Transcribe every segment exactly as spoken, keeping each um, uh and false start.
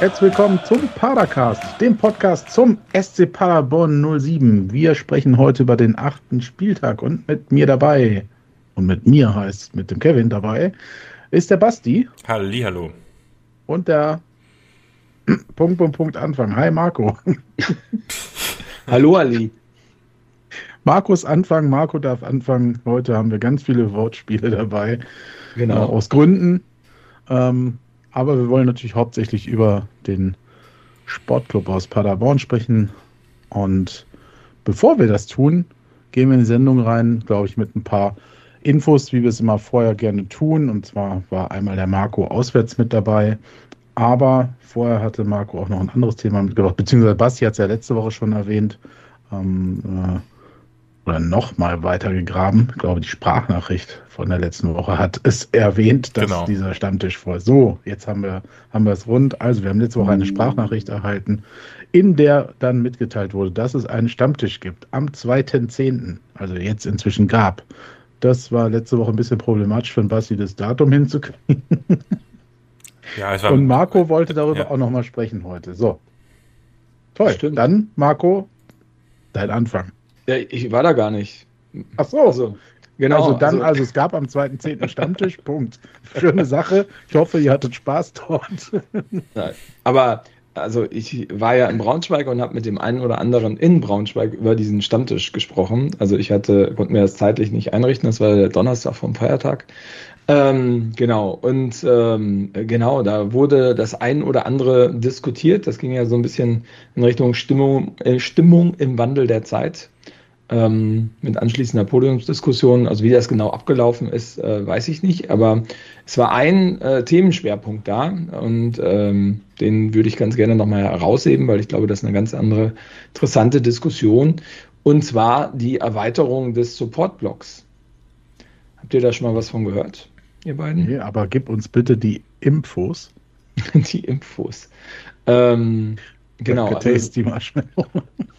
Herzlich willkommen zum Padercast, dem Podcast zum S C Paderborn null sieben. Wir sprechen heute über den achten Spieltag und mit mir dabei, und mit mir heißt mit dem Kevin dabei, ist der Basti. Hallihallo. Und der Punkt, Punkt, Punkt, Anfang. Hi Marco. Hallo Ali. Markus Anfang, Marco darf anfangen. Heute haben wir ganz viele Wortspiele dabei. Genau. Äh, aus Gründen. Ähm, aber wir wollen natürlich hauptsächlich über den Sportclub aus Paderborn sprechen. Und bevor wir das tun, gehen wir in die Sendung rein, glaube ich, mit ein paar Infos, wie wir es immer vorher gerne tun. Und zwar war einmal der Marco auswärts mit dabei. Aber vorher hatte Marco auch noch ein anderes Thema mitgebracht, beziehungsweise Basti hat es ja letzte Woche schon erwähnt, ähm, äh, oder nochmal weiter gegraben. Ich glaube, die Sprachnachricht von der letzten Woche hat es erwähnt, dass genau. dieser Stammtisch vor. So, jetzt haben wir, haben wir es rund. Also wir haben letzte Woche eine Sprachnachricht erhalten, in der dann mitgeteilt wurde, dass es einen Stammtisch gibt am zweiten zehnten, also jetzt inzwischen gab. Das war letzte Woche ein bisschen problematisch für den Basti, das Datum hinzukriegen. Ja, es war, und Marco wollte darüber ja. auch nochmal sprechen heute. So. Toll. Stimmt. Dann, Marco, dein Anfang. Ja, ich war da gar nicht. Ach so. Also, genau. Also dann, also, also es gab am zweiten zehnten Stammtisch. Punkt. Schöne Sache. Ich hoffe, ihr hattet Spaß dort. Nein. Aber also ich war ja in Braunschweig und habe mit dem einen oder anderen in Braunschweig über diesen Stammtisch gesprochen. Also ich hatte, konnte mir das zeitlich nicht einrichten. Das war der Donnerstag vom Feiertag. Ähm, genau, und ähm, genau, da wurde das ein oder andere diskutiert. Das ging ja so ein bisschen in Richtung Stimmung, äh, Stimmung im Wandel der Zeit, ähm, mit anschließender Podiumsdiskussion. Also wie das genau abgelaufen ist, äh, weiß ich nicht, aber es war ein äh, Themenschwerpunkt da und ähm, den würde ich ganz gerne nochmal herausheben, weil ich glaube, das ist eine ganz andere interessante Diskussion, und zwar die Erweiterung des Support-Blocks. Habt ihr da schon mal was von gehört? Ihr beiden? Nee, aber gib uns bitte die Infos. Die Infos. Ähm, genau. Also, die Marshmallow.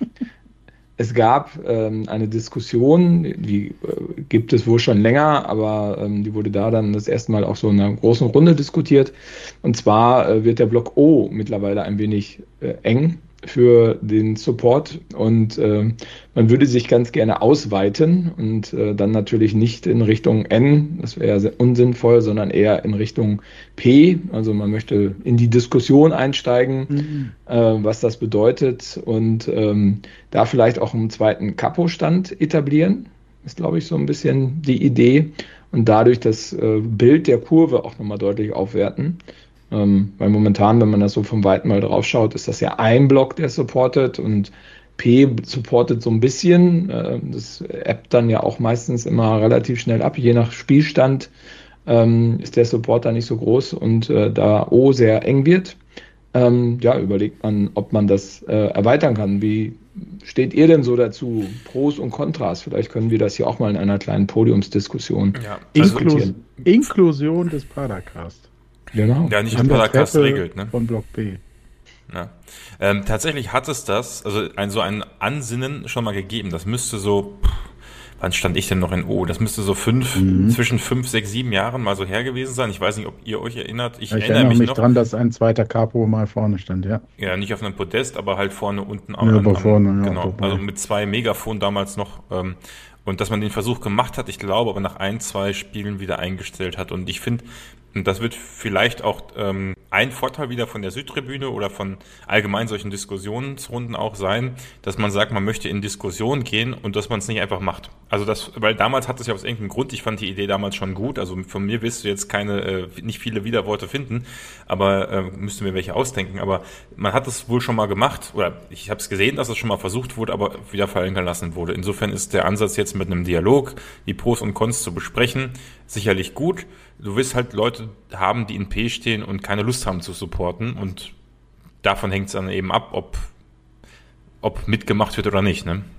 Es gab ähm, eine Diskussion, die äh, gibt es wohl schon länger, aber ähm, die wurde da dann das erste Mal auch so in einer großen Runde diskutiert. Und zwar äh, wird der Block O mittlerweile ein wenig äh, eng für den Support und äh, man würde sich ganz gerne ausweiten und äh, dann natürlich nicht in Richtung N, das wäre sehr unsinnvoll, sondern eher in Richtung P, also man möchte in die Diskussion einsteigen, mhm. äh, was das bedeutet, und ähm, da vielleicht auch einen zweiten Kapo-Stand etablieren, ist glaube ich so ein bisschen die Idee, und dadurch das äh, Bild der Kurve auch nochmal deutlich aufwerten. Ähm, weil momentan, wenn man das so vom Weiten mal drauf schaut, ist das ja ein Block, der supportet, und P supportet so ein bisschen. Äh, das ebbt dann ja auch meistens immer relativ schnell ab. Je nach Spielstand ähm, ist der Support da nicht so groß, und äh, da O sehr eng wird, ähm, ja, überlegt man, ob man das äh, erweitern kann. Wie steht ihr denn so dazu? Pros und Kontras? Vielleicht können wir das hier auch mal in einer kleinen Podiumsdiskussion ja. Inklus- Inklusion des Padercast. Genau. Ja, nicht im Podcast regelt, ne? Von Block B. Ja. Ähm, tatsächlich hat es das, also ein, so ein Ansinnen schon mal gegeben. Das müsste so, pff, wann stand ich denn noch in O? Das müsste so fünf, mhm. zwischen fünf, sechs, sieben Jahren mal so her gewesen sein. Ich weiß nicht, ob ihr euch erinnert. Ich, ja, ich erinnere, erinnere mich, mich noch dran, dass ein zweiter Capo mal vorne stand, ja. Ja, nicht auf einem Podest, aber halt vorne, unten. Ja, aber vorne, ja. Genau, also mit zwei Megafon damals noch. Ähm, und dass man den Versuch gemacht hat, ich glaube, aber nach ein, zwei Spielen wieder eingestellt hat. Und ich finde, und das wird vielleicht auch ähm, ein Vorteil wieder von der Südtribüne oder von allgemein solchen Diskussionsrunden auch sein, dass man sagt, man möchte in Diskussion gehen und dass man es nicht einfach macht. Also das, weil damals hat es ja aus irgendeinem Grund, ich fand die Idee damals schon gut, also von mir wirst du jetzt keine, äh, nicht viele Widerworte finden, aber äh, müsste mir welche ausdenken, aber man hat es wohl schon mal gemacht, oder ich habe es gesehen, dass es schon mal versucht wurde, aber wieder fallen gelassen wurde. Insofern ist der Ansatz jetzt mit einem Dialog, die Pros und Cons zu besprechen, sicherlich gut. Du wirst halt Leute haben, die in P stehen und keine Lust haben zu supporten, und davon hängt es dann eben ab, ob, ob mitgemacht wird oder nicht, ne?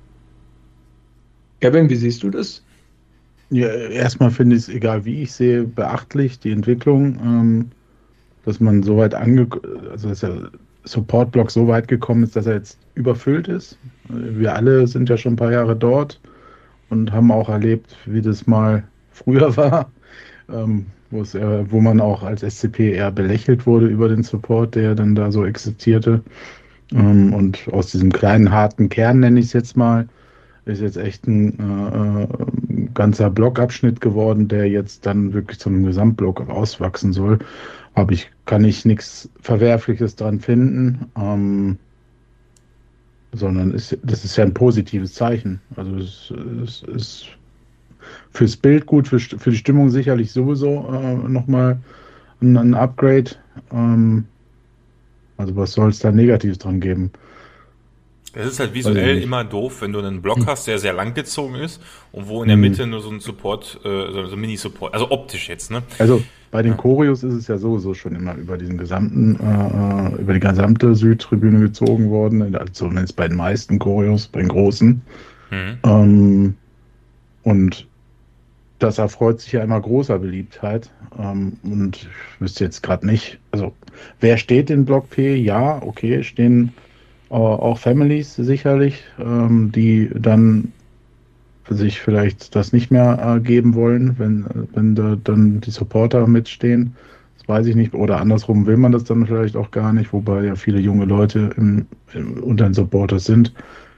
Kevin, wie siehst du das? Ja, erstmal finde ich es, egal wie ich sehe, beachtlich, die Entwicklung, ähm, dass man so weit ange... also dass der Support-Block so weit gekommen ist, dass er jetzt überfüllt ist. Wir alle sind ja schon ein paar Jahre dort und haben auch erlebt, wie das mal früher war. ähm, wo es eher, wo man auch als S C P eher belächelt wurde über den Support, der dann da so existierte. Ähm, und aus diesem kleinen, harten Kern, nenne ich es jetzt mal, ist jetzt echt ein äh, äh, ganzer Blockabschnitt geworden, der jetzt dann wirklich zu einem Gesamtblock auswachsen soll. Aber ich kann ich nichts Verwerfliches dran finden, ähm, sondern ist, das ist ja ein positives Zeichen. Also es, es ist fürs Bild gut, für, für die Stimmung sicherlich sowieso äh, nochmal ein, ein Upgrade. Ähm, also was soll es da Negatives dran geben? Es ist halt visuell immer doof, wenn du einen Block hast, der sehr lang gezogen ist und wo in der Hm. Mitte nur so ein Support, äh, so ein Mini-Support, also optisch jetzt, ne? Also bei den Choreos ist es ja sowieso schon immer über diesen gesamten, äh, über die gesamte Südtribüne gezogen worden, also zumindest bei den meisten Choreos, bei den großen. Mhm. Ähm, und das erfreut sich ja immer großer Beliebtheit. Ähm, und ich wüsste jetzt gerade nicht, also wer steht in Block P? Ja, okay, stehen äh, auch Families sicherlich, ähm, die dann für sich vielleicht das nicht mehr äh, geben wollen, wenn, wenn da dann die Supporter mitstehen. Das weiß ich nicht. Oder andersrum will man das dann vielleicht auch gar nicht, wobei ja viele junge Leute im, im, unter den Supporters sind.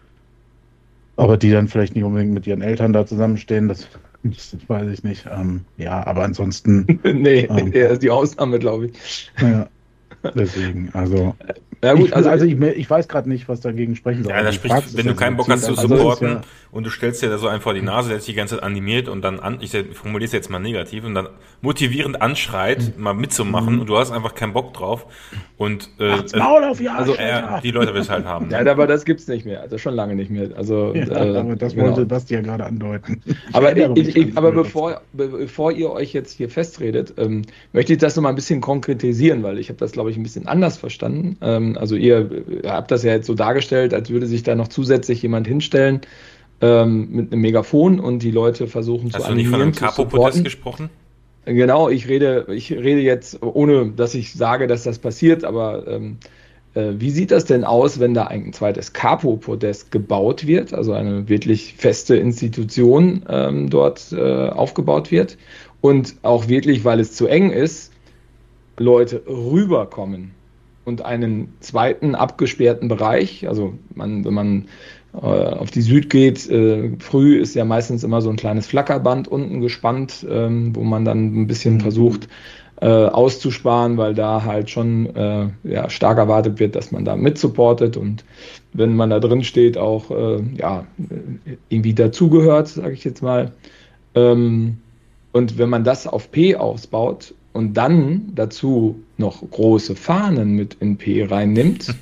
Aber die dann vielleicht nicht unbedingt mit ihren Eltern da zusammenstehen, das, das weiß ich nicht. Ähm, ja, aber ansonsten. nee, ähm, er ist die Ausnahme, glaube ich. Naja, deswegen, also. Ja, gut, ich, also, also ich, ich weiß gerade nicht, was dagegen sprechen soll. Ja, da Die spricht, Praxis wenn du ist keinen Bock hast zu also das ist supporten ja- und du stellst dir da so einen vor die Nase, der sich die ganze Zeit animiert und dann an, ich formuliere es jetzt mal negativ und dann motivierend anschreit, mal mitzumachen und du hast einfach keinen Bock drauf und äh, Macht's Maul auf, ja, Also, äh, die Leute will es halt haben. ja, Ne? aber das gibt's nicht mehr. Also schon lange nicht mehr. Also, Ja, äh, aber das genau. wollte Basti ja gerade andeuten. Aber, erinnere ich, mich ich, an aber die bevor, be- bevor ihr euch jetzt hier festredet, ähm, möchte ich das noch mal ein bisschen konkretisieren, weil ich habe das, glaube ich, ein bisschen anders verstanden. Ähm, also ihr äh, habt das ja jetzt so dargestellt, als würde sich da noch zusätzlich jemand hinstellen ähm, mit einem Megafon und die Leute versuchen zu Hast du nicht von einem animieren, zu Capo-Protest supporten. gesprochen? Genau, ich rede, ich rede jetzt, ohne dass ich sage, dass das passiert, aber ähm, äh, wie sieht das denn aus, wenn da ein zweites Capo-Podest gebaut wird, also eine wirklich feste Institution ähm, dort äh, aufgebaut wird und auch wirklich, weil es zu eng ist, Leute rüberkommen und einen zweiten abgesperrten Bereich, also man, wenn man äh, auf die Süd geht, äh, früh ist ja meistens immer so ein kleines Flackerband unten gespannt, ähm, wo man dann ein bisschen versucht äh, auszusparen, weil da halt schon äh, ja, stark erwartet wird, dass man da mitsupportet und wenn man da drin steht, auch äh, ja, irgendwie dazugehört, sage ich jetzt mal. Ähm, und wenn man das auf P ausbaut und dann dazu noch große Fahnen mit in P reinnimmt,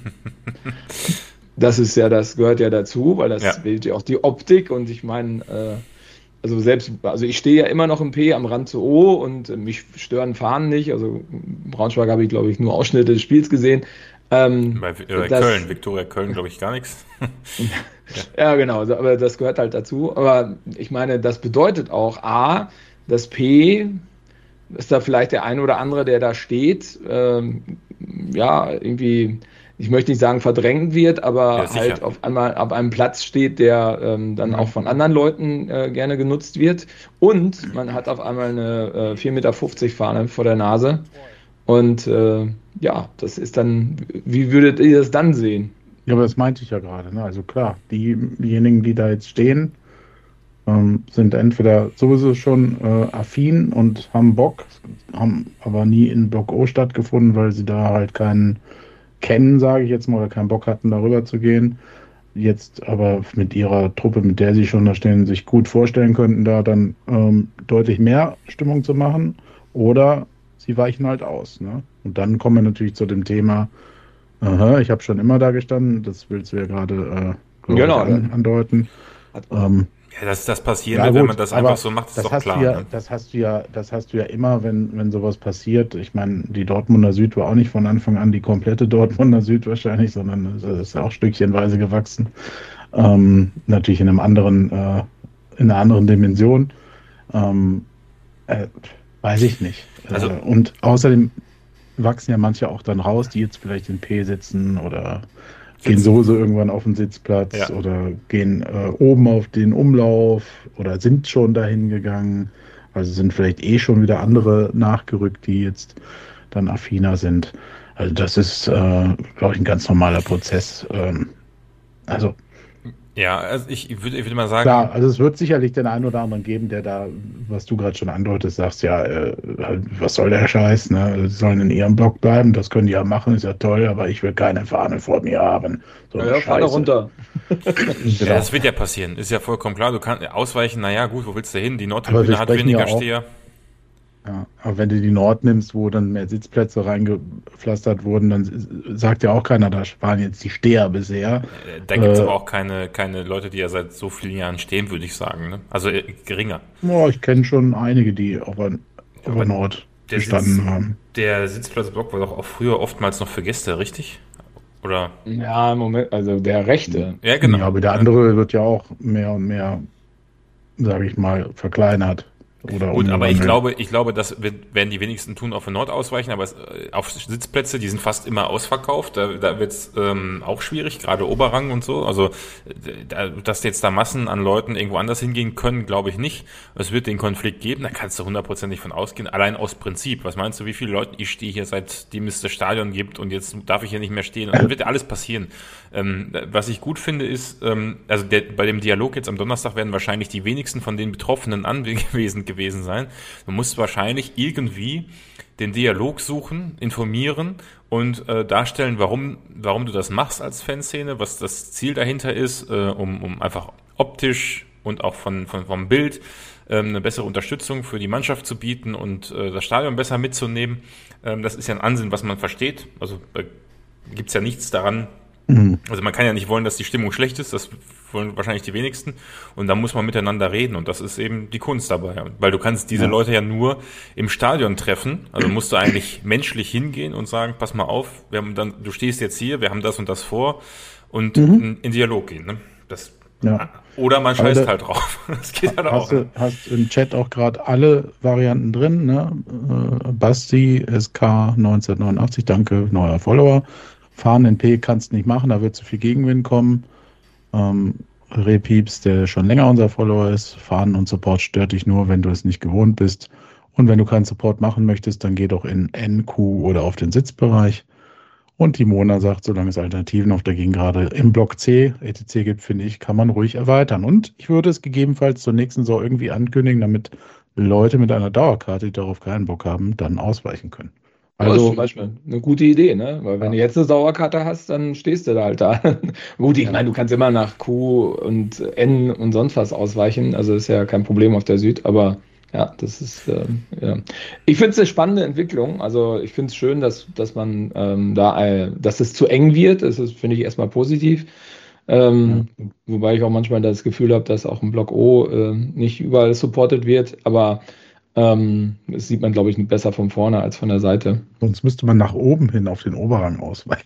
das ist ja, das gehört ja dazu, weil das Ja. wählt ja auch die Optik und ich meine, äh, also selbst, also ich stehe ja immer noch im P am Rand zu O und äh, mich stören Fahnen nicht, also in Braunschweig habe ich, glaube ich, nur Ausschnitte des Spiels gesehen. Ähm, Bei äh, das- Köln, Viktoria Köln, glaube ich, gar nichts. Ja, genau, so, aber das gehört halt dazu. Aber ich meine, das bedeutet auch, A, das P ist da vielleicht der eine oder andere, der da steht, ähm, ja, irgendwie, ich möchte nicht sagen verdrängt wird, aber Ja, sicher. halt auf einmal auf einem Platz steht, der ähm, dann auch von anderen Leuten äh, gerne genutzt wird. Und man hat auf einmal eine äh, vier Meter fünfzig Fahne vor der Nase. Und äh, ja, das ist dann, wie würdet ihr das dann sehen? Ja, aber das meinte ich ja gerade. Ne? Also klar, die, diejenigen, die da jetzt stehen, ähm, sind entweder sowieso schon äh, affin und haben Bock, haben aber nie in Block O stattgefunden, weil sie da halt keinen kennen, sage ich jetzt mal, oder keinen Bock hatten, darüber zu gehen. Jetzt aber mit ihrer Truppe, mit der sie schon da stehen, sich gut vorstellen könnten, da dann ähm, deutlich mehr Stimmung zu machen. Oder sie weichen halt aus. Ne? Und dann kommen wir natürlich zu dem Thema, aha, ich habe schon immer da gestanden, das willst du ja gerade äh, glaub Genau, ich, an, andeuten. Ähm, Ja, dass das passieren ja, wird, wenn gut, man das aber einfach so macht, ist das doch hast klar. Du ja, Ne? das hast du ja, das hast du ja immer, wenn, wenn sowas passiert. Ich meine, die Dortmunder Süd war auch nicht von Anfang an die komplette Dortmunder Süd wahrscheinlich, sondern es ist ja auch stückchenweise gewachsen. Ähm, natürlich in einem anderen, äh, in einer anderen Dimension. Ähm, äh, weiß ich nicht. Also- äh, und außerdem wachsen ja manche auch dann raus, die jetzt vielleicht in P sitzen oder gehen Sitzen. sowieso irgendwann auf den Sitzplatz Ja. oder gehen äh, oben auf den Umlauf oder sind schon dahin gegangen. Also sind vielleicht eh schon wieder andere nachgerückt, die jetzt dann affiner sind. Also das ist, äh, glaube ich, ein ganz normaler Prozess. Ähm, also Ja, also ich würde, ich würde mal sagen, klar, also es wird sicherlich den einen oder anderen geben, der da, was du gerade schon andeutest, sagst, ja, äh, was soll der Scheiß, ne? Sie sollen in ihrem Block bleiben, das können die ja machen, ist ja toll, aber ich will keine Fahne vor mir haben. So Ja, eine ja, fahr da Scheiße. runter. ja, Genau. das wird ja passieren, ist ja vollkommen klar. Du kannst ausweichen, naja, gut, wo willst du hin? Die Aber Nordtribüne wir hat sprechen weniger ja auch- Steher. Ja, aber wenn du die Nord nimmst, wo dann mehr Sitzplätze reingepflastert wurden, dann s- sagt ja auch keiner, da waren jetzt die Steher bisher. Äh, Da gibt es Äh, aber auch keine, keine Leute, die ja seit so vielen Jahren stehen, würde ich sagen. Ne? Also äh, geringer. Ja, ich kenne schon einige, die auf der, auf aber der Nord der gestanden Sitz- haben. Der Sitzplatzblock war doch auch früher oftmals noch für Gäste, richtig? Oder? Ja, im Moment, also der Rechte. Ja, genau. Ja, aber der andere wird ja auch mehr und mehr, sage ich mal, verkleinert. Oder Gut, aber ich umgewandelt. glaube, ich glaube, das wird- werden die wenigsten tun, auf der Nord ausweichen, aber es, äh, auf Sitzplätze, die sind fast immer ausverkauft. Da, da wird es ähm, auch schwierig, gerade Oberrang und so. Also, äh, da, dass jetzt da Massen an Leuten irgendwo anders hingehen können, glaube ich nicht. Es wird den Konflikt geben, da kannst du hundertprozentig von ausgehen. Allein aus Prinzip. Was meinst du, wie viele Leute, ich stehe hier seitdem es das Stadion gibt und jetzt darf ich hier nicht mehr stehen? Und dann wird ja alles passieren. Ähm, was ich gut finde, ist, ähm, also der, bei dem Dialog jetzt am Donnerstag werden wahrscheinlich die wenigsten von den Betroffenen anwesend gewesen sein. Du musst wahrscheinlich irgendwie den Dialog suchen, informieren und äh, darstellen, warum, warum du das machst als Fanszene, was das Ziel dahinter ist, äh, um, um einfach optisch und auch von, von, vom Bild ähm, eine bessere Unterstützung für die Mannschaft zu bieten und äh, das Stadion besser mitzunehmen. Ähm, das ist ja ein Ansinn, was man versteht. Also da gibt's ja nichts daran. Also man kann ja nicht wollen, dass die Stimmung schlecht ist, das wollen wahrscheinlich die wenigsten. Und da muss man miteinander reden und das ist eben die Kunst dabei. Weil du kannst diese Ja. Leute ja nur im Stadion treffen. Also musst du eigentlich menschlich hingehen und sagen, pass mal auf, wir haben dann, du stehst jetzt hier, wir haben das und das vor und in, in Dialog gehen. Ne? Das, Ja. Oder man Aber scheißt da- halt drauf. Das geht halt auch. Hast du hast im Chat auch gerade alle Varianten drin, ne? Äh, Basti, S K neunzehnhundertneunundachtzig, danke, neuer Follower. Fahren in P kannst nicht machen, da wird zu viel Gegenwind kommen. Ähm, Repieps, der schon länger unser Follower ist, Fahren und Support stört dich nur, wenn du es nicht gewohnt bist. Und wenn du keinen Support machen möchtest, dann geh doch in N Q oder auf den Sitzbereich. Und die Mona sagt, solange es Alternativen auf der Gegengrade im Block C, E T C gibt, finde ich, kann man ruhig erweitern. Und ich würde es gegebenenfalls zur nächsten Saison irgendwie ankündigen, damit Leute mit einer Dauerkarte, die darauf keinen Bock haben, dann ausweichen können. Das ist Also, zum Beispiel eine gute Idee, ne? Weil wenn Ja. du jetzt eine Dauerkarte hast, dann stehst du da halt da. Gut, ich meine, du kannst immer nach Q und N und sonst was ausweichen, also ist ja kein Problem auf der Süd, aber ja, das ist, ähm, ja. Ich finde es eine spannende Entwicklung. Also ich finde es schön, dass, dass man ähm, da, äh, dass es zu eng wird. Das ist, finde ich, erstmal positiv. Ähm, Wobei ich auch manchmal das Gefühl habe, dass auch im Block O äh, nicht überall supported wird, aber ähm, das sieht man, glaube ich, besser von vorne als von der Seite. sonst müsste man nach oben hin auf den Oberrang ausweichen.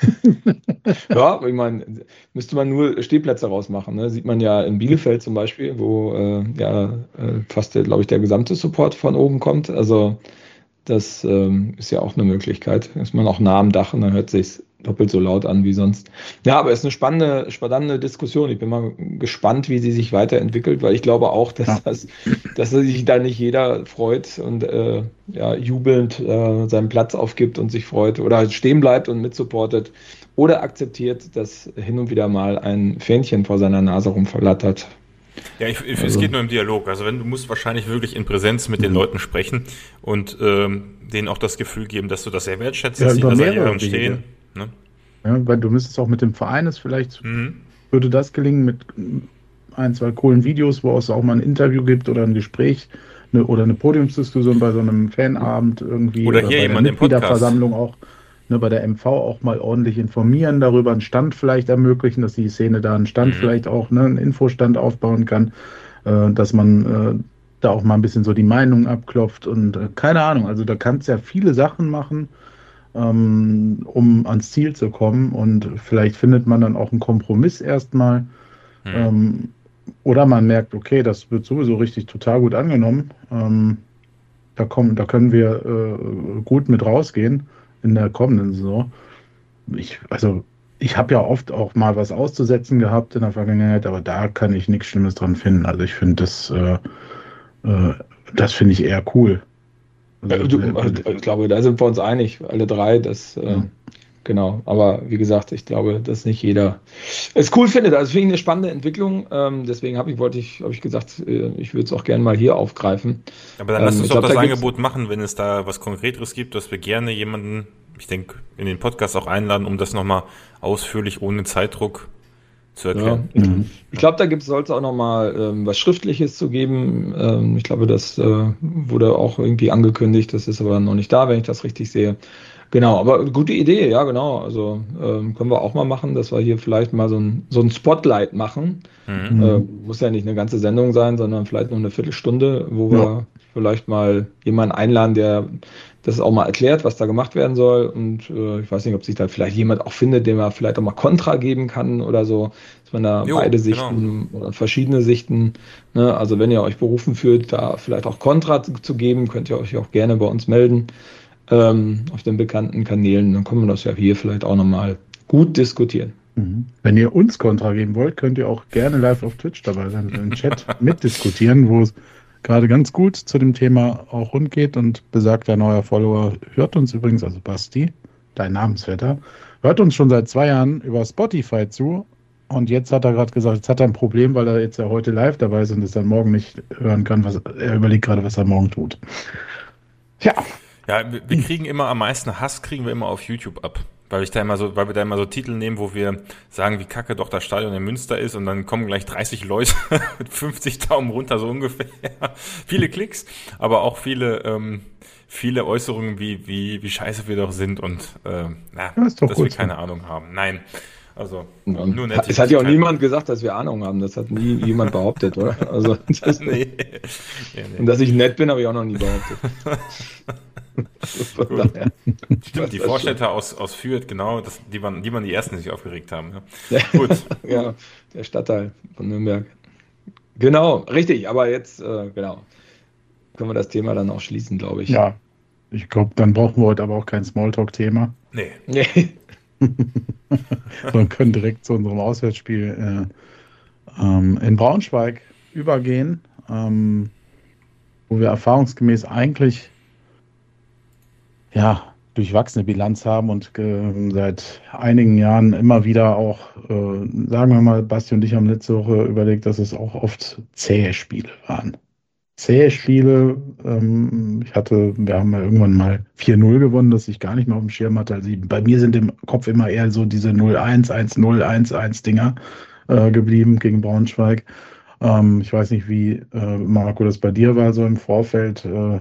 Ja, ich meine, müsste man nur Stehplätze rausmachen. Ne? Sieht man ja in Bielefeld zum Beispiel, wo äh, ja äh, fast, glaube ich, der gesamte Support von oben kommt. Also das ähm, ist ja auch eine Möglichkeit. Ist man auch nah am Dach und dann hört sich doppelt so laut an wie sonst. Ja, aber es ist eine spannende, spannende Diskussion. Ich bin mal gespannt, wie sie sich weiterentwickelt, weil ich glaube auch, dass Ja. das, dass sich da nicht jeder freut und äh, ja, jubelnd äh, seinen Platz aufgibt und sich freut oder halt stehen bleibt und mitsupportet oder akzeptiert, dass hin und wieder mal ein Fähnchen vor seiner Nase rumverlattert. Ja, ich, ich, es Also- geht nur im Dialog. Also wenn du musst wahrscheinlich wirklich in Präsenz mit den Mhm. Leuten sprechen und ähm, denen auch das Gefühl geben, dass du das sehr wertschätzt, Ja, dass sie über da seit mehrere Jahren Wege. stehen. Ne? Ja, weil du müsstest auch mit dem Verein es vielleicht, Mhm. würde das gelingen mit ein, zwei coolen Videos, wo es auch mal ein Interview gibt oder ein Gespräch eine, oder eine Podiumsdiskussion bei so einem Fanabend irgendwie Oder hier bei jemand der im Podcast. Mitgliederversammlung auch, ne, bei der M V auch mal ordentlich informieren darüber, einen Stand vielleicht ermöglichen, dass die Szene da einen Stand Mhm. vielleicht auch, ne, einen Infostand aufbauen kann, äh, dass man äh, da auch mal ein bisschen so die Meinung abklopft und äh, keine Ahnung, also da kannst ja viele Sachen machen, ähm, um ans Ziel zu kommen und vielleicht findet man dann auch einen Kompromiss erstmal. Mhm. Ähm, oder man merkt, okay, das wird sowieso richtig total gut angenommen. Ähm, da, kommen, da können wir äh, gut mit rausgehen in der kommenden Saison. Ich, also, ich habe ja oft auch mal was auszusetzen gehabt in der Vergangenheit, aber da kann ich nichts Schlimmes dran finden. Also ich finde das äh, äh, Das finde ich eher cool. Also, du, ich glaube, da sind wir uns einig, alle drei. Das, ja. äh, genau. Aber wie gesagt, ich glaube, dass nicht jeder es cool findet. Also finde ich eine spannende Entwicklung. Ähm, deswegen habe ich, wollte ich, habe ich gesagt, äh, ich würde es auch gerne mal hier aufgreifen. Aber dann ähm, lass uns doch glaub, das da Angebot machen, wenn es da was Konkreteres gibt, dass wir gerne jemanden, ich denke, in den Podcast auch einladen, um das nochmal ausführlich ohne Zeitdruck zu erklären. Ja. Mhm. Ich glaube, da soll es auch nochmal ähm, was Schriftliches zu geben. Ähm, ich glaube, das äh, wurde auch irgendwie angekündigt. Das ist aber noch nicht da, wenn ich das richtig sehe. Genau, aber gute Idee, ja genau. Also ähm, können wir auch mal machen, dass wir hier vielleicht mal so ein, so ein Spotlight machen. Mhm. Äh, muss ja nicht eine ganze Sendung sein, sondern vielleicht nur eine Viertelstunde, wo wir ja. vielleicht mal jemanden einladen, der das auch mal erklärt, was da gemacht werden soll. Und äh, ich weiß nicht, ob sich da vielleicht jemand auch findet, dem man vielleicht auch mal Kontra geben kann oder so, dass man da jo, beide Sichten genau. oder verschiedene Sichten, ne? Also wenn ihr euch berufen fühlt, da vielleicht auch Kontra zu, zu geben, könnt ihr euch auch gerne bei uns melden ähm, auf den bekannten Kanälen. Dann können wir das ja hier vielleicht auch nochmal gut diskutieren. Mhm. Wenn ihr uns Kontra geben wollt, könnt ihr auch gerne live auf Twitch dabei sein, im Chat mitdiskutieren, wo es gerade ganz gut zu dem Thema auch rund geht und besagter neuer Follower hört uns übrigens, also Basti, dein Namensvetter, hört uns schon seit zwei Jahren über Spotify zu und jetzt hat er gerade gesagt, jetzt hat er ein Problem, weil er jetzt ja heute live dabei ist und es dann morgen nicht hören kann, was er überlegt gerade, was er morgen tut. Ja. Ja, wir kriegen immer am meisten Hass, kriegen wir immer auf YouTube ab. Weil ich da immer so, weil wir da immer so Titel nehmen, wo wir sagen, wie kacke doch das Stadion in Münster ist und dann kommen gleich dreißig Leute mit fünfzig Daumen runter, so ungefähr. Viele Klicks, aber auch viele, ähm, viele Äußerungen, wie, wie, wie scheiße wir doch sind und, äh, na, das dass wir keine Ahnung haben. Nein. Also, ja, nur nett. Es hat ja auch niemand gesagt, dass wir Ahnung haben. Das hat nie jemand behauptet, oder? Also, das nee. Ja, nee. Und dass ich nett bin, habe ich auch noch nie behauptet. Stimmt, die Vorstädter aus, aus Fürth, genau, das, die, waren, die waren die ersten, die sich aufgeregt haben. Ja. Gut. Ja, der Stadtteil von Nürnberg. Genau, richtig, aber jetzt, äh, genau, können wir das Thema dann auch schließen, glaube ich. Ja, ich glaube, dann brauchen wir heute aber auch kein Smalltalk-Thema. Nee. Nee. Sondern können direkt zu unserem Auswärtsspiel äh, ähm, in Braunschweig übergehen, ähm, wo wir erfahrungsgemäß eigentlich ja, durchwachsene Bilanz haben und äh, seit einigen Jahren immer wieder auch, äh, sagen wir mal, Basti und ich haben letzte Woche überlegt, dass es auch oft zähe Spiele waren. Zähe Spiele, ähm, ich hatte, wir haben ja irgendwann mal vier null gewonnen, das ich gar nicht mehr auf dem Schirm hatte. Also bei mir sind im Kopf immer eher so diese null eins, eins null, eins eins Dinger äh, geblieben gegen Braunschweig. Ähm, ich weiß nicht, wie äh, Marco das bei dir war, so im Vorfeld. Äh,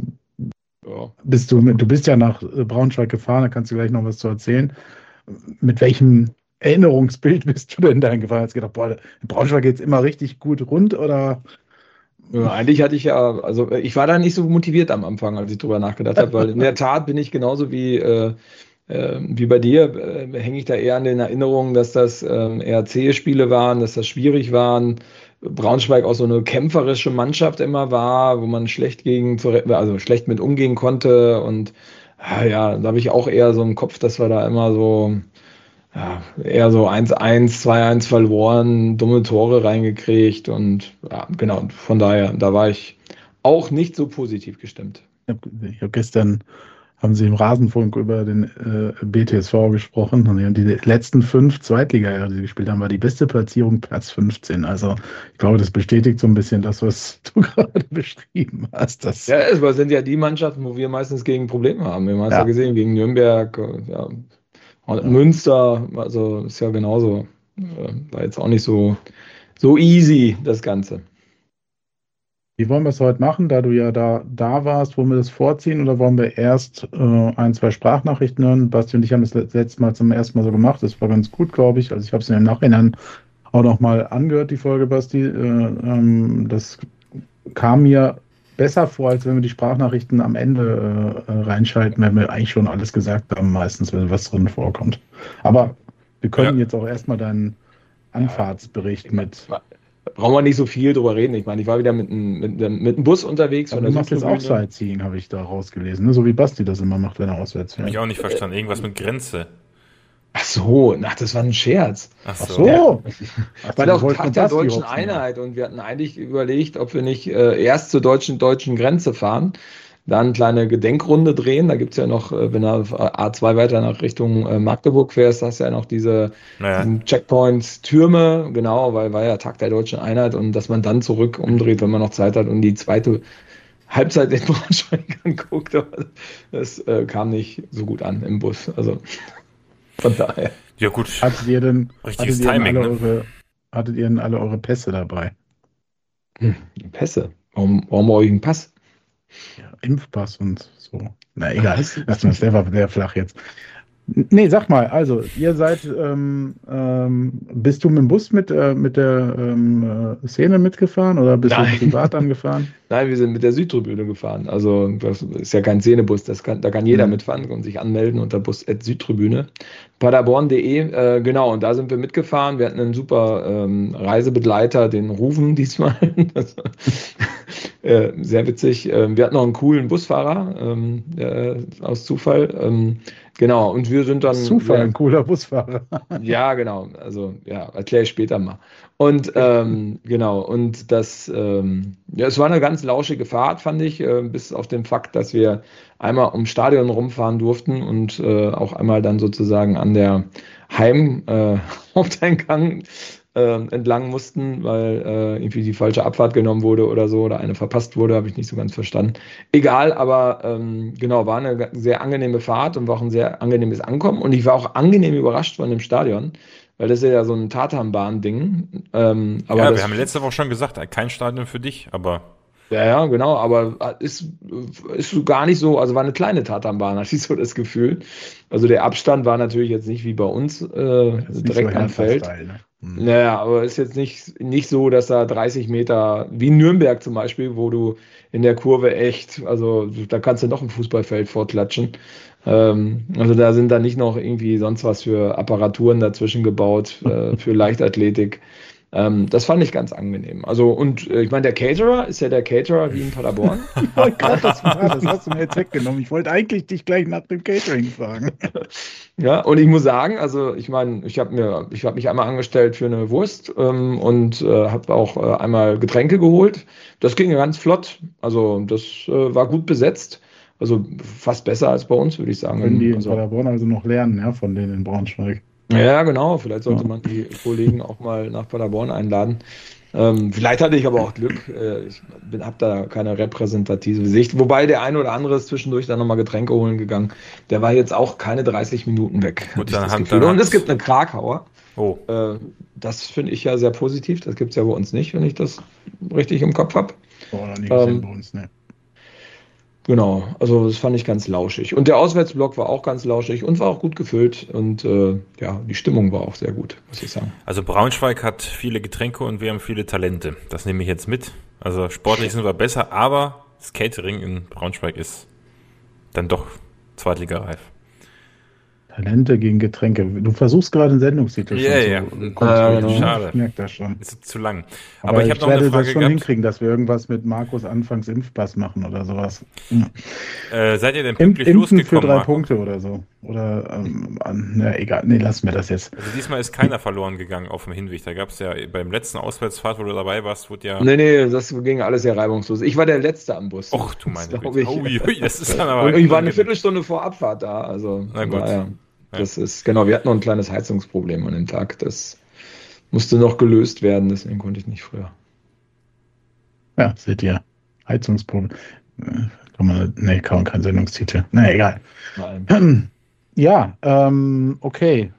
Ja. Bist du, du bist ja nach Braunschweig gefahren, da kannst du gleich noch was zu erzählen. Mit welchem Erinnerungsbild bist du denn da gefahren? Hast du gedacht, boah, in Braunschweig geht es immer richtig gut rund, oder? Ja, eigentlich hatte ich ja, also ich war da nicht so motiviert am Anfang, als ich drüber nachgedacht habe, weil in der Tat bin ich genauso wie, äh, äh, wie bei dir, äh, hänge ich da eher an den Erinnerungen, dass das äh, eher zähe Spiele waren, dass das schwierig waren. Braunschweig auch so eine kämpferische Mannschaft immer war, wo man schlecht gegen, also schlecht mit umgehen konnte und ja, da habe ich auch eher so im Kopf, dass wir da immer so, ja, eher so eins eins, zwei eins verloren, dumme Tore reingekriegt und ja, genau, von daher, da war ich auch nicht so positiv gestimmt. Ich habe hab gestern haben sie im Rasenfunk über den äh, B T S V gesprochen und die haben die letzten fünf Zweitliga-Jahre, die sie gespielt haben, war die beste Platzierung Platz fünfzehn. Also ich glaube, das bestätigt so ein bisschen das, was du gerade beschrieben hast. Das ja, es sind ja die Mannschaften, wo wir meistens gegen Probleme haben. Wir haben es ja. ja gesehen, gegen Nürnberg, ja, und ja. Münster, also ist ja genauso. War jetzt auch nicht so, so easy, das Ganze. Wie wollen wir es heute machen, da du ja da, da warst? Wollen wir das vorziehen oder wollen wir erst äh, ein, zwei Sprachnachrichten hören? Basti und ich haben das letzte Mal zum ersten Mal so gemacht. Das war ganz gut, glaube ich. Also ich habe es mir im Nachhinein auch noch mal angehört, die Folge, Basti. Äh, ähm, das kam mir besser vor, als wenn wir die Sprachnachrichten am Ende äh, reinschalten, wenn wir eigentlich schon alles gesagt haben, meistens, wenn was drin vorkommt. Aber wir können ja. jetzt auch erstmal deinen Anfahrtsbericht ja. mit... Brauchen wir nicht so viel drüber reden. Ich meine, ich war wieder mit einem mit, mit einem Bus unterwegs. Aber du machst jetzt auch Sightseeing, habe ich da rausgelesen. Ne? So wie Basti das immer macht, wenn er auswärts fährt. Habe ich auch nicht verstanden. Irgendwas mit Grenze. Ach so, ach, das war ein Scherz. Ach Ach so. so. Ach, War du doch wolltest Tag mit der Basti deutschen hopsen. Einheit und wir hatten eigentlich überlegt, ob wir nicht äh, erst zur deutschen deutschen Grenze fahren, dann eine kleine Gedenkrunde drehen. Da gibt es ja noch, äh, wenn du auf A zwei weiter nach Richtung äh, Magdeburg fährst, hast du ja noch diese Naja. diesen Checkpoint Türme, genau, weil war ja Tag der deutschen Einheit und dass man dann zurück umdreht, wenn man noch Zeit hat und die zweite Halbzeit in Braunschweig anguckt, aber das äh, kam nicht so gut an im Bus. Also von daher. Ja, gut. Hattet ihr denn, Richtiges hattet ihr denn Timing, alle ne? eure, hattet ihr denn alle eure Pässe dabei? Hm, Pässe. Warum, warum brauche ich einen Pass? Ja, Impfpass und so. Na egal, lass mal, der war sehr flach jetzt. Nee, sag mal, also ihr seid, ähm, ähm, bist du mit dem Bus mit, äh, mit der ähm, äh, Szene mitgefahren oder bist Nein. du privat angefahren? Nein, wir sind mit der Südtribüne gefahren. Also das ist ja kein Szenebus, das kann, da kann jeder Mhm. mitfahren und sich anmelden unter bus at südtribüne. Paderborn punkt de, äh, genau, und da sind wir mitgefahren. Wir hatten einen super ähm, Reisebegleiter, den Rufen diesmal. Das war, äh, sehr witzig. Ähm, wir hatten noch einen coolen Busfahrer ähm, äh, aus Zufall. Ähm, genau, und wir sind dann. Zufall, sehr- ein cooler Busfahrer. Ja, genau. Also, ja, erkläre ich später mal. Und ähm, genau, und das, ähm, ja, es war eine ganz lauschige Fahrt, fand ich, äh, bis auf den Fakt, dass wir einmal ums Stadion rumfahren durften und äh, auch einmal dann sozusagen an der Heim äh, Haupteingang äh, entlang mussten, weil äh, irgendwie die falsche Abfahrt genommen wurde oder so oder eine verpasst wurde, habe ich nicht so ganz verstanden. Egal, aber ähm, genau, war eine sehr angenehme Fahrt und war auch ein sehr angenehmes Ankommen und ich war auch angenehm überrascht von dem Stadion, weil das ist ja so ein Tatanbahn-Ding. Ähm, aber Ja, das, wir haben letzte Woche schon gesagt, kein Stadion für dich, aber ja, ja, genau, aber ist, ist so gar nicht so, also war eine kleine Tatanbahn, hatte ich so das Gefühl. Also der Abstand war natürlich jetzt nicht wie bei uns äh, Das ist nicht direkt so am Feld. Hertha-Style, ne? Hm. Naja, aber ist jetzt nicht, nicht so, dass da dreißig Meter, wie in Nürnberg zum Beispiel, wo du in der Kurve echt, also da kannst du noch ein Fußballfeld vorklatschen. Ähm, also da sind da nicht noch irgendwie sonst was für Apparaturen dazwischen gebaut, äh, für Leichtathletik. Ähm, das fand ich ganz angenehm. Also, und äh, ich meine, der Caterer ist ja der Caterer wie in Paderborn. Ich wollte gerade das fragen, das hast du mir jetzt weggenommen. Ich wollte eigentlich dich gleich nach dem Catering fragen. Ja, und ich muss sagen, also ich meine, ich habe mir, ich habe mich einmal angestellt für eine Wurst ähm, und äh, habe auch äh, einmal Getränke geholt. Das ging ganz flott. Also das äh, war gut besetzt. Also fast besser als bei uns, würde ich sagen. Können die in Also, Paderborn also noch lernen, ja, von denen in Braunschweig. ja, genau. Vielleicht sollte Ja. man die Kollegen auch mal nach Paderborn einladen. Ähm, vielleicht hatte ich aber auch Glück. Äh, ich habe da keine repräsentative Sicht. Wobei der eine oder andere ist zwischendurch dann nochmal Getränke holen gegangen. Der war jetzt auch keine dreißig Minuten weg. Gut, hatte ich dann das hat- Gefühl. dann Und es hat's- gibt eine Krakauer. oh, Äh, das finde ich ja sehr positiv. Das gibt es ja bei uns nicht, wenn ich das richtig im Kopf habe. Oh, noch nie gesehen Ähm, bei uns, ne. Genau, also das fand ich ganz lauschig. Und der Auswärtsblock war auch ganz lauschig und war auch gut gefüllt. Und äh, ja, die Stimmung war auch sehr gut, muss ich sagen. also Braunschweig hat viele Getränke und wir haben viele Talente. Das nehme ich jetzt mit. Also sportlich sind wir besser, aber das Catering in Braunschweig ist dann doch zweitligareif. Talente gegen Getränke. Du versuchst gerade einen Sendungstitel Ja, schon ja. zu konstruieren. Ja, genau. Schade. Ich merke das schon. Ist zu lang. Aber, Aber, ich ich, habe noch werde eine Frage das schon gehabt. hinkriegen, dass wir irgendwas mit Markus Anfangs Impfpass machen oder sowas. Äh, seid ihr denn Imp pünktlich Impfen für losgekommen, drei Marco? Punkte oder so. Oder, ähm, an, na egal, nee, lassen wir das jetzt. Also diesmal ist keiner verloren gegangen auf dem Hinweg. Da gab es ja beim letzten Auswärtsfahrt, wo du dabei warst, wurde ja... Nee, nee, das ging alles sehr reibungslos. Ich war der Letzte am Bus. Och, du meine Das glaub Güte. ich. Ui, ui, das ist dann aber... Und ich war eine unangenehm. Viertelstunde vor Abfahrt da. Also, Na von gut. daher, das ist, genau, wir hatten noch ein kleines Heizungsproblem an dem Tag. Das musste noch gelöst werden, deswegen konnte ich nicht früher. Ja, seht ihr. Heizungsproblem. Äh, Kann man, nee, kann man kein Sendungstitel. Na egal. Nein. Ja, ähm, okay.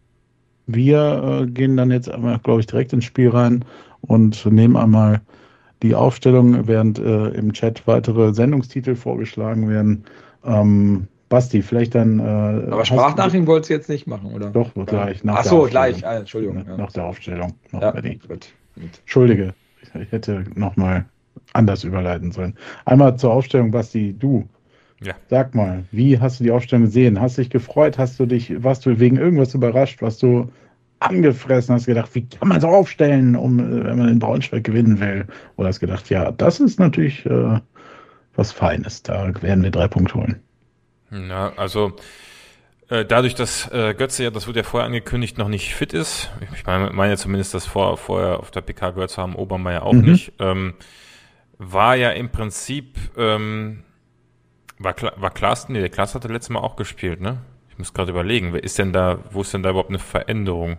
Wir äh, gehen dann jetzt einmal, glaube ich, direkt ins Spiel rein und nehmen einmal die Aufstellung, während äh, im Chat weitere Sendungstitel vorgeschlagen werden. Ähm, Basti, vielleicht dann. Äh, Aber hast Sprachnachrichten wolltest du jetzt nicht machen, oder? du- Doch, gleich. Nach Ach der so, Aufstellung. gleich. Ah, Entschuldigung. Ja. Nach der Aufstellung. Noch Ja, bei die. gut. Gut. Entschuldige, ich hätte nochmal anders überleiten sollen. Einmal zur Aufstellung, Basti, du. Ja. Sag mal, wie hast du die Aufstellung gesehen? Hast du dich gefreut? Hast du dich, warst du wegen irgendwas überrascht? Warst du angefressen? Hast gedacht, wie kann man so aufstellen, um, äh, wenn man in Braunschweig gewinnen will? Oder hast gedacht, ja, das ist natürlich äh, was Feines. Da werden wir drei Punkte holen. Ja, also äh, dadurch, dass äh, Götze ja, das wurde ja vorher angekündigt, noch nicht fit ist, ich meine, meine zumindest, das vor, vorher auf der P K gehört zu haben, Obermeier auch mhm. nicht, ähm, war ja im Prinzip, ähm, war, war Klaas, nee, der Klaas hatte letztes Mal auch gespielt, ne? Ich muss gerade überlegen, wer ist denn da, wo ist denn da überhaupt eine Veränderung?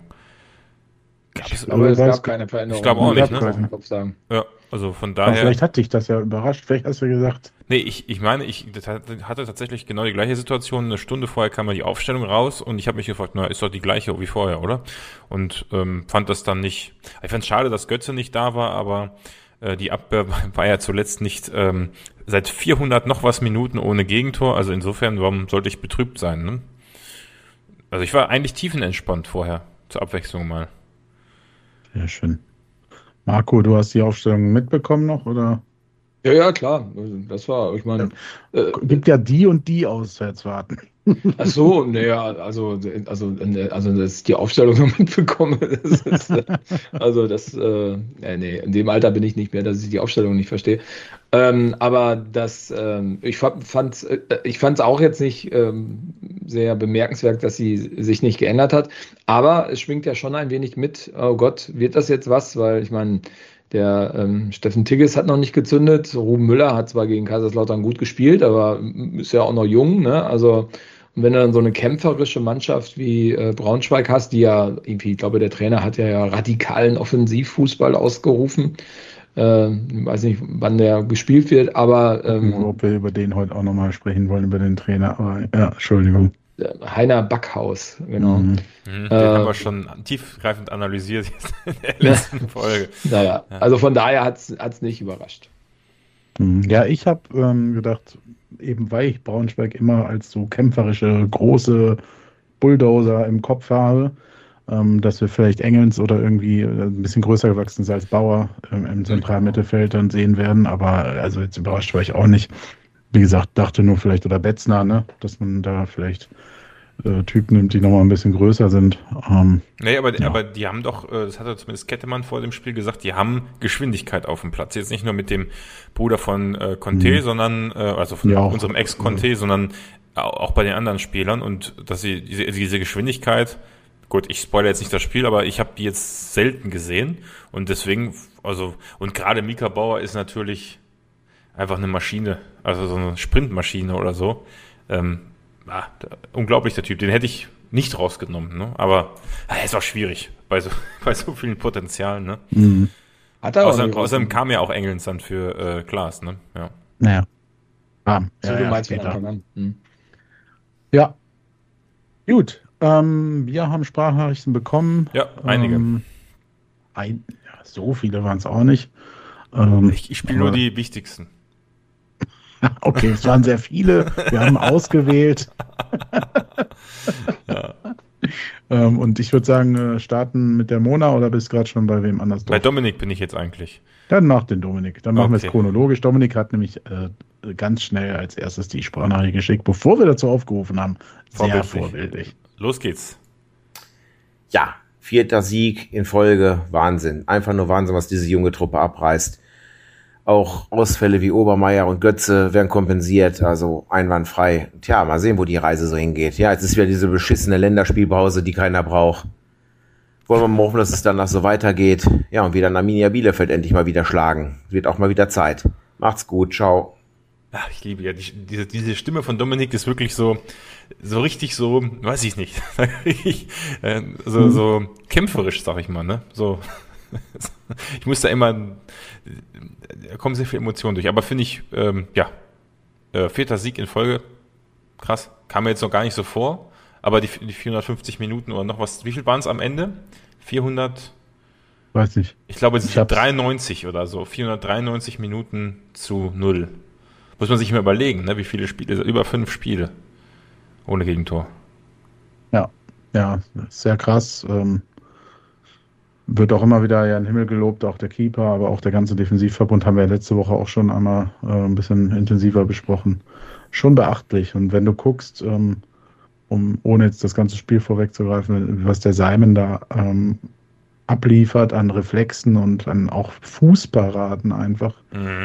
Gab es, aber es gab keine Veränderung. Ich glaube auch nicht, ne? Sagen. Ja, also von daher. Aber vielleicht hat dich das ja überrascht, vielleicht hast du gesagt. Nee, ich, ich meine, ich hatte tatsächlich genau die gleiche Situation. Eine Stunde vorher kam mal die Aufstellung raus und ich habe mich gefragt, na, ist doch die gleiche wie vorher, oder? Und ähm, fand das dann nicht. Ich fand es schade, dass Götze nicht da war, aber äh, die Abwehr war ja zuletzt nicht ähm, seit vierhundert noch was Minuten ohne Gegentor. Also insofern, warum sollte ich betrübt sein, ne? Also ich war eigentlich tiefenentspannt vorher, zur Abwechslung mal. Sehr schön. Marco, du hast die Aufstellung mitbekommen noch, oder? Ja, ja, klar. Das war, ich meine. Ja. Äh, gibt ja die und die Auswärtsfahrten. Ach so, naja, also, also, also, dass ich die Aufstellung noch mitbekomme, das ist, also das, äh, nee, in dem Alter bin ich nicht mehr, dass ich die Aufstellung nicht verstehe. Ähm, aber das, ähm, ich fand, ich fand es auch jetzt nicht ähm, sehr bemerkenswert, dass sie sich nicht geändert hat. Aber es schwingt ja schon ein wenig mit. Oh Gott, wird das jetzt was? Weil ich meine, der ähm, Steffen Tigges hat noch nicht gezündet. Ruben Müller hat zwar gegen Kaiserslautern gut gespielt, aber ist ja auch noch jung, ne? Also, und wenn du dann so eine kämpferische Mannschaft wie äh, Braunschweig hast, die ja irgendwie, ich glaube, der Trainer hat ja, ja radikalen Offensivfußball ausgerufen. Äh, ich weiß nicht, wann der gespielt wird, aber ähm, ob wir über den heute auch nochmal sprechen wollen, über den Trainer. Aber ja, Entschuldigung. Heiner Backhaus, genau. Mhm. Den äh, haben wir schon tiefgreifend analysiert in der letzten Folge. Naja, ja. Also von daher hat es nicht überrascht. Ja, ich habe ähm, gedacht, eben weil ich Braunschweig immer als so kämpferische, große Bulldozer im Kopf habe, ähm, dass wir vielleicht Engelns oder irgendwie ein bisschen größer gewachsen sind als Bauer ähm, im zentralen Mittelfeld dann sehen werden. Aber also jetzt überrascht war ich auch nicht. Wie gesagt, dachte nur vielleicht, oder Betzner, ne, dass man da vielleicht äh, Typen nimmt, die nochmal ein bisschen größer sind. Ähm, nee, aber, ja. aber die haben doch, äh, das hat ja zumindest Kettemann vor dem Spiel gesagt, die haben Geschwindigkeit auf dem Platz. Jetzt nicht nur mit dem Bruder von äh, Conte, mhm. sondern, äh, also von ja, unserem Ex-Conte, sondern auch bei den anderen Spielern. Und dass sie diese, diese Geschwindigkeit, gut, ich spoilere jetzt nicht das Spiel, aber ich habe die jetzt selten gesehen. Und deswegen, also, und gerade Mika Bauer ist natürlich einfach eine Maschine, also so eine Sprintmaschine oder so. Ähm, ah, der, unglaublich, der Typ. Den hätte ich nicht rausgenommen, ne? Aber ah, ist auch schwierig bei so, bei so vielen Potenzialen, ne? Mhm. Hat er Außerdem, außerdem kam ja auch Engelns dann für äh, Klaas, ne? Ja. Naja. Ah, so, ja, du ja, meinst später. von Anfang an. Hm. Ja. Gut. Ähm, wir haben Sprachnachrichten bekommen. Ja, einige. Ähm, ein, ja, so viele waren es auch nicht. Ähm, ich ich spiele nur die wichtigsten. Okay, es waren sehr viele. Wir haben ausgewählt. Ja. ähm, und ich würde sagen, starten mit der Mona oder bist du gerade schon bei wem anders? Bei Dominik bin ich jetzt eigentlich. Dann mach den Dominik. Dann machen Okay. wir es chronologisch. Dominik hat nämlich äh, ganz schnell als erstes die Sprachnachricht geschickt, bevor wir dazu aufgerufen haben. Sehr Vorbildlich. vorbildlich. Los geht's. Ja, vierter Sieg in Folge. Wahnsinn. Einfach nur Wahnsinn, was diese junge Truppe abreißt. Auch Ausfälle wie Obermeier und Götze werden kompensiert, also einwandfrei. Tja, mal sehen, wo die Reise so hingeht. Ja, jetzt ist wieder diese beschissene Länderspielpause, die keiner braucht. Wollen wir mal hoffen, dass es danach so weitergeht. Ja, und wieder Arminia Bielefeld endlich mal wieder schlagen. Wird auch mal wieder Zeit. Macht's gut, ciao. Ach, ich liebe ja, die, diese, diese Stimme von Dominik ist wirklich so, so richtig so, weiß ich nicht, äh, so, mhm. so kämpferisch, sag ich mal, ne? So, ich muss da immer, da kommen sehr viele Emotionen durch, aber finde ich, ähm, ja, äh, vierter Sieg in Folge, krass, kam mir jetzt noch gar nicht so vor, aber die, die vierhundertfünfzig Minuten oder noch was, wie viel waren es am Ende? vierhundert? Weiß nicht. Ich glaube, es Ich sind hab's. dreiundneunzig oder so, vierhundertdreiundneunzig Minuten zu null. Muss man sich mal überlegen, ne, wie viele Spiele, über fünf Spiele ohne Gegentor. Ja, ja, sehr krass. Ähm, wird auch immer wieder ja in den Himmel gelobt, auch der Keeper, aber auch der ganze Defensivverbund haben wir ja letzte Woche auch schon einmal äh, ein bisschen intensiver besprochen. Schon beachtlich. Und wenn du guckst, ähm, um ohne jetzt das ganze Spiel vorwegzugreifen, was der Simon da ähm, abliefert an Reflexen und an auch Fußparaden einfach. Mhm.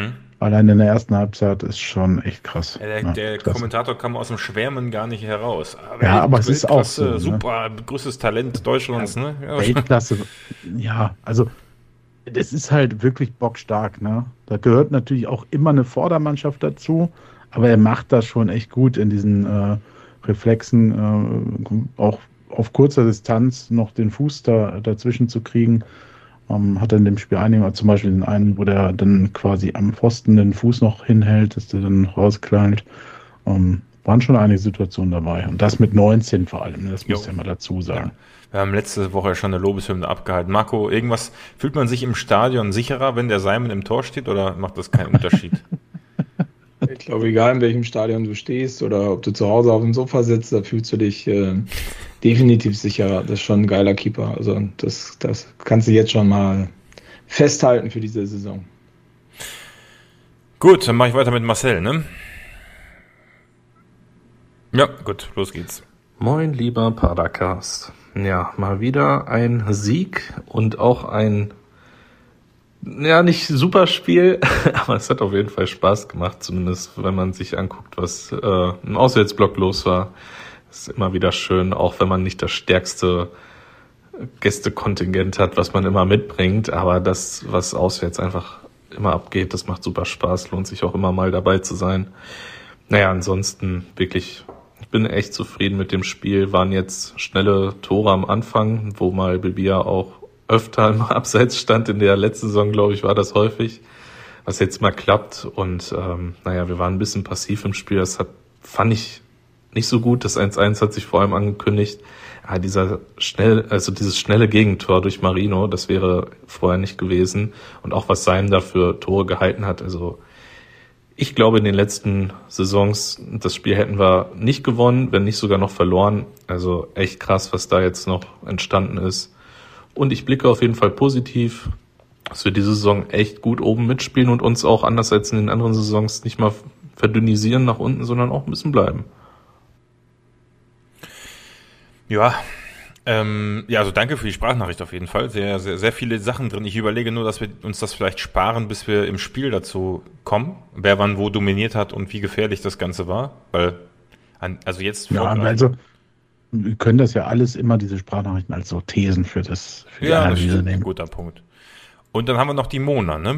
allein in der ersten Halbzeit ist schon echt krass. Ja, der ja, der Kommentator kam aus dem Schwärmen gar nicht heraus. Aber ja, aber es ist auch so. Ne? Super, größtes Talent Deutschlands. Ja, ne? Ja. Weltklasse. Ja, also das ist halt wirklich bockstark. Ne? Da gehört natürlich auch immer eine Vordermannschaft dazu, aber er macht das schon echt gut in diesen äh, Reflexen, äh, auch auf kurzer Distanz noch den Fuß da dazwischen zu kriegen. Um, hat er in dem Spiel einige, zum Beispiel den einen, wo der dann quasi am Pfosten den Fuß noch hinhält, dass der dann rausknallt. Um, waren schon einige Situationen dabei. Und das mit neunzehn vor allem, das muss ich ja mal dazu sagen. Ja. Wir haben letzte Woche schon eine Lobeshymne abgehalten. Marco, irgendwas, fühlt man sich im Stadion sicherer, wenn der Simon im Tor steht, oder macht das keinen Unterschied? Ich glaube, egal in welchem Stadion du stehst oder ob du zu Hause auf dem Sofa sitzt, da fühlst du dich äh, definitiv sicherer. Das ist schon ein geiler Keeper. Also das, das kannst du jetzt schon mal festhalten für diese Saison. Gut, dann mache ich weiter mit Marcel, ne? Ja, gut, los geht's. Moin, lieber Padercast. Ja, mal wieder ein Sieg und auch ein ja, nicht super Spiel, aber es hat auf jeden Fall Spaß gemacht, zumindest wenn man sich anguckt, was äh, im Auswärtsblock los war. Es ist immer wieder schön, auch wenn man nicht das stärkste Gästekontingent hat, was man immer mitbringt, aber das, was auswärts einfach immer abgeht, das macht super Spaß, lohnt sich auch immer mal dabei zu sein. Naja, ansonsten wirklich, ich bin echt zufrieden mit dem Spiel, waren jetzt schnelle Tore am Anfang, wo mal Bibia auch öfter im Abseits stand. In der letzten Saison, glaube ich, war das häufig, was jetzt mal klappt. Und ähm, naja, wir waren ein bisschen passiv im Spiel. Das hat, fand ich nicht so gut. Das eins eins hat sich vor allem angekündigt. Ja, dieser schnell, also dieses schnelle Gegentor durch Marino, das wäre vorher nicht gewesen. Und auch was Seim da für Tore gehalten hat. Also ich glaube, in den letzten Saisons, das Spiel hätten wir nicht gewonnen, wenn nicht sogar noch verloren. Also echt krass, was da jetzt noch entstanden ist. Und ich blicke auf jeden Fall positiv, dass wir diese Saison echt gut oben mitspielen und uns auch anders als in den anderen Saisons nicht mal verdünnisieren nach unten, sondern auch ein bisschen bleiben. Ja, ähm, ja, also danke für die Sprachnachricht auf jeden Fall. Sehr, sehr, sehr viele Sachen drin. Ich überlege nur, dass wir uns das vielleicht sparen, bis wir im Spiel dazu kommen, wer wann wo dominiert hat und wie gefährlich das Ganze war. Weil, also jetzt... Ja, also... Wir können das ja alles immer, diese Sprachnachrichten, als so Thesen für das für die ja, Analyse das ist nehmen. Ein guter Punkt. Und dann haben wir noch die Mona, ne?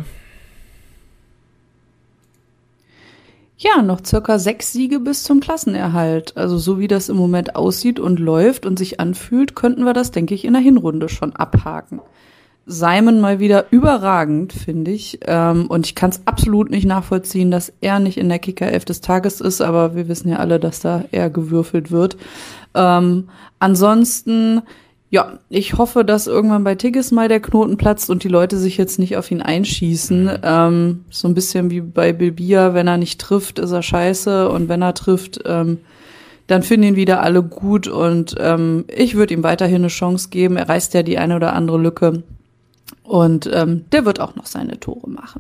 Ja, noch circa sechs Siege bis zum Klassenerhalt. Also so wie das im Moment aussieht und läuft und sich anfühlt, könnten wir das, denke ich, in der Hinrunde schon abhaken. Simon mal wieder überragend, finde ich. Ähm, und ich kann es absolut nicht nachvollziehen, dass er nicht in der Kicker-Elf des Tages ist, aber wir wissen ja alle, dass da eher gewürfelt wird. Ähm, ansonsten, ja, ich hoffe, dass irgendwann bei Tigges mal der Knoten platzt und die Leute sich jetzt nicht auf ihn einschießen. Ähm, so ein bisschen wie bei Bilbia, wenn er nicht trifft, ist er scheiße, und wenn er trifft, ähm, dann finden ihn wieder alle gut, und ähm, ich würde ihm weiterhin eine Chance geben. Er reißt ja die eine oder andere Lücke. Und ähm, der wird auch noch seine Tore machen.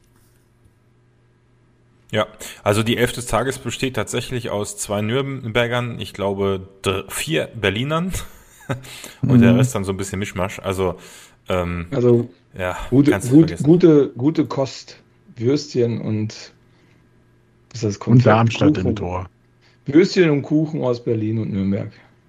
Ja, also die Elf des Tages besteht tatsächlich aus zwei Nürnbergern, ich glaube dr- vier Berlinern und mhm. der Rest dann so ein bisschen Mischmasch. Also, ähm, also ja, gute, gut, gute, gute Kost, Würstchen und ist das und Darmstadt im Tor. Würstchen und Kuchen aus Berlin und Nürnberg.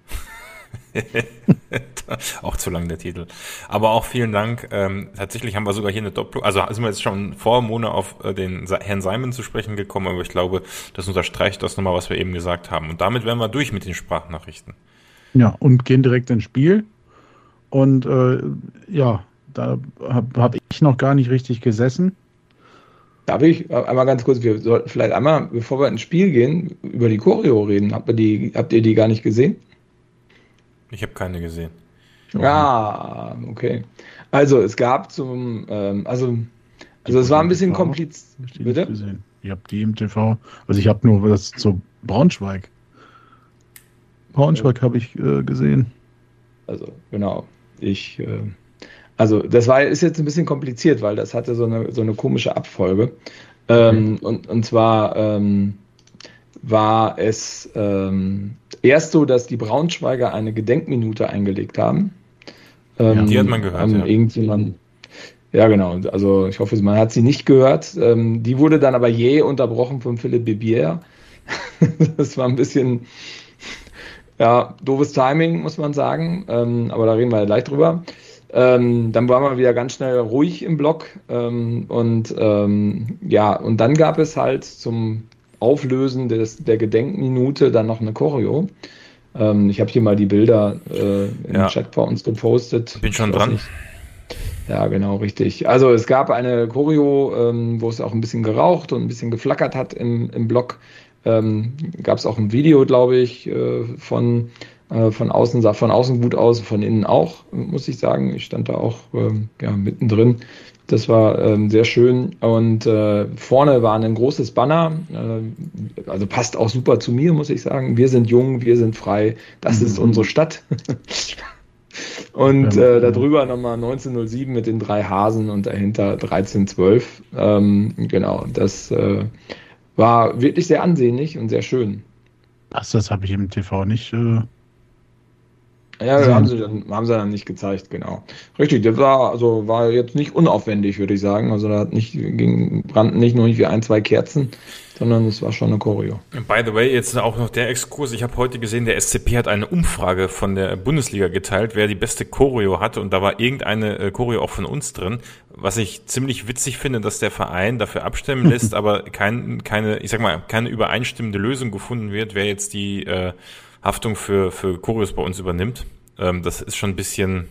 Auch zu lang der Titel. Aber auch vielen Dank. Ähm, tatsächlich haben wir sogar hier eine Doppel. Also sind wir jetzt schon vor Mona auf äh, den Sa- Herrn Simon zu sprechen gekommen, aber ich glaube, das unterstreicht das nochmal, was wir eben gesagt haben. Und damit wären wir durch mit den Sprachnachrichten. Ja, und gehen direkt ins Spiel. Und äh, ja, da habe hab ich noch gar nicht richtig gesessen. Darf ich einmal ganz kurz, wir sollten vielleicht einmal, bevor wir ins Spiel gehen, über die Choreo reden. Habt ihr die, habt ihr die gar nicht gesehen? Ich habe keine gesehen. Ja, okay. Also es gab zum, ähm, also, also es war ein bisschen kompliziert. Bitte? Gesehen. Ich habe die im T V, also ich habe nur das zu Braunschweig. Braunschweig ja. habe ich äh, gesehen. Also genau, ich, äh, also das war ist jetzt ein bisschen kompliziert, weil das hatte so eine so eine komische Abfolge. Ähm, mhm. und, und zwar ähm, war es ähm, erst so, dass die Braunschweiger eine Gedenkminute eingelegt haben. Ähm, ja, die hat man gehört, ähm, ja. Irgendjemand, Ja, genau. Also ich hoffe, man hat sie nicht gehört. Ähm, die wurde dann aber jäh unterbrochen von Philippe Bibier. Das war ein bisschen, ja, doofes Timing, muss man sagen. Ähm, aber da reden wir ja gleich drüber. Ähm, dann waren wir wieder ganz schnell ruhig im Block. Ähm, und ähm, ja, und dann gab es halt zum Auflösen des, der Gedenkminute dann noch eine Choreo. Ähm, ich habe hier mal die Bilder äh, im Ja. Chat bei uns gepostet. Bin schon Ich weiß dran. nicht. Ja, genau, richtig. Also es gab eine Choreo, ähm, wo es auch ein bisschen geraucht und ein bisschen geflackert hat im, im Block. Ähm, gab es auch ein Video, glaube ich, äh, von, äh, von außen, sah von außen gut aus, von innen auch, muss ich sagen. Ich stand da auch ähm, ja, mittendrin. Das war ähm, sehr schön. Und äh, vorne war ein großes Banner, äh, also passt auch super zu mir, muss ich sagen. Wir sind jung, wir sind frei, das ist unsere Stadt. Und äh, darüber nochmal neunzehnhundertsieben mit den drei Hasen und dahinter dreizehn zwölf. Ähm, genau, das äh, war wirklich sehr ansehnlich und sehr schön. Das, das habe ich im T V nicht. Äh, Ja, gesehen. haben sie dann, haben sie dann nicht gezeigt, genau. Richtig, das war, also war jetzt nicht unaufwendig, würde ich sagen. Also da hat nicht, ging, brannten nicht nur wie ein, zwei Kerzen, sondern es war schon eine Choreo. By the way, jetzt auch noch der Exkurs. Ich habe heute gesehen, der S C P hat eine Umfrage von der Bundesliga geteilt, wer die beste Choreo hatte. Und da war irgendeine äh, Choreo auch von uns drin. Was ich ziemlich witzig finde, dass der Verein dafür abstimmen lässt, aber kein, keine, ich sag mal, keine übereinstimmende Lösung gefunden wird, wer jetzt die äh, Haftung für, für Choreos bei uns übernimmt. Ähm, das ist schon ein bisschen,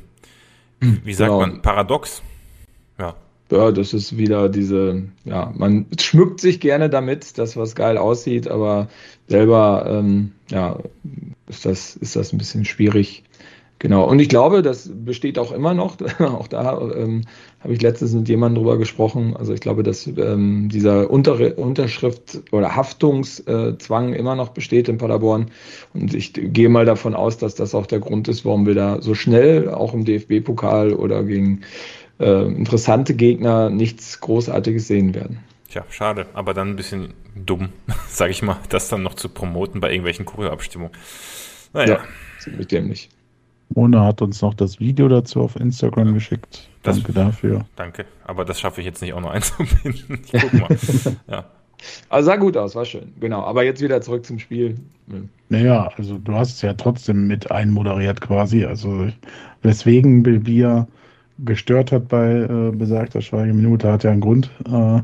wie sagt Genau. man, paradox. Ja. Ja, das ist wieder diese, ja, man schmückt sich gerne damit, dass was geil aussieht, aber selber, ähm, ja, ist das, ist das ein bisschen schwierig. Genau. Und ich glaube, das besteht auch immer noch. Auch da ähm, habe ich letztens mit jemandem drüber gesprochen. Also ich glaube, dass ähm, dieser Unter Unterschrift- oder Haftungszwang immer noch besteht in Paderborn. Und ich gehe mal davon aus, dass das auch der Grund ist, warum wir da so schnell auch im D F B-Pokal oder gegen äh, interessante Gegner nichts Großartiges sehen werden. Tja, schade, aber dann ein bisschen dumm, sage ich mal, das dann noch zu promoten bei irgendwelchen Choreo-Abstimmungen. Naja. Ja, ziemlich dämlich. Mona hat uns noch das Video dazu auf Instagram geschickt. Das- Danke dafür. Danke, aber das schaffe ich jetzt nicht auch noch einzubinden. Ich guck mal. Ja. Also sah gut aus, war schön. Genau. Aber jetzt wieder zurück zum Spiel. Naja, also du hast es ja trotzdem mit einmoderiert quasi. Also weswegen Bilbia gestört hat bei äh, besagter Schweigeminute, hat ja einen Grund. Äh,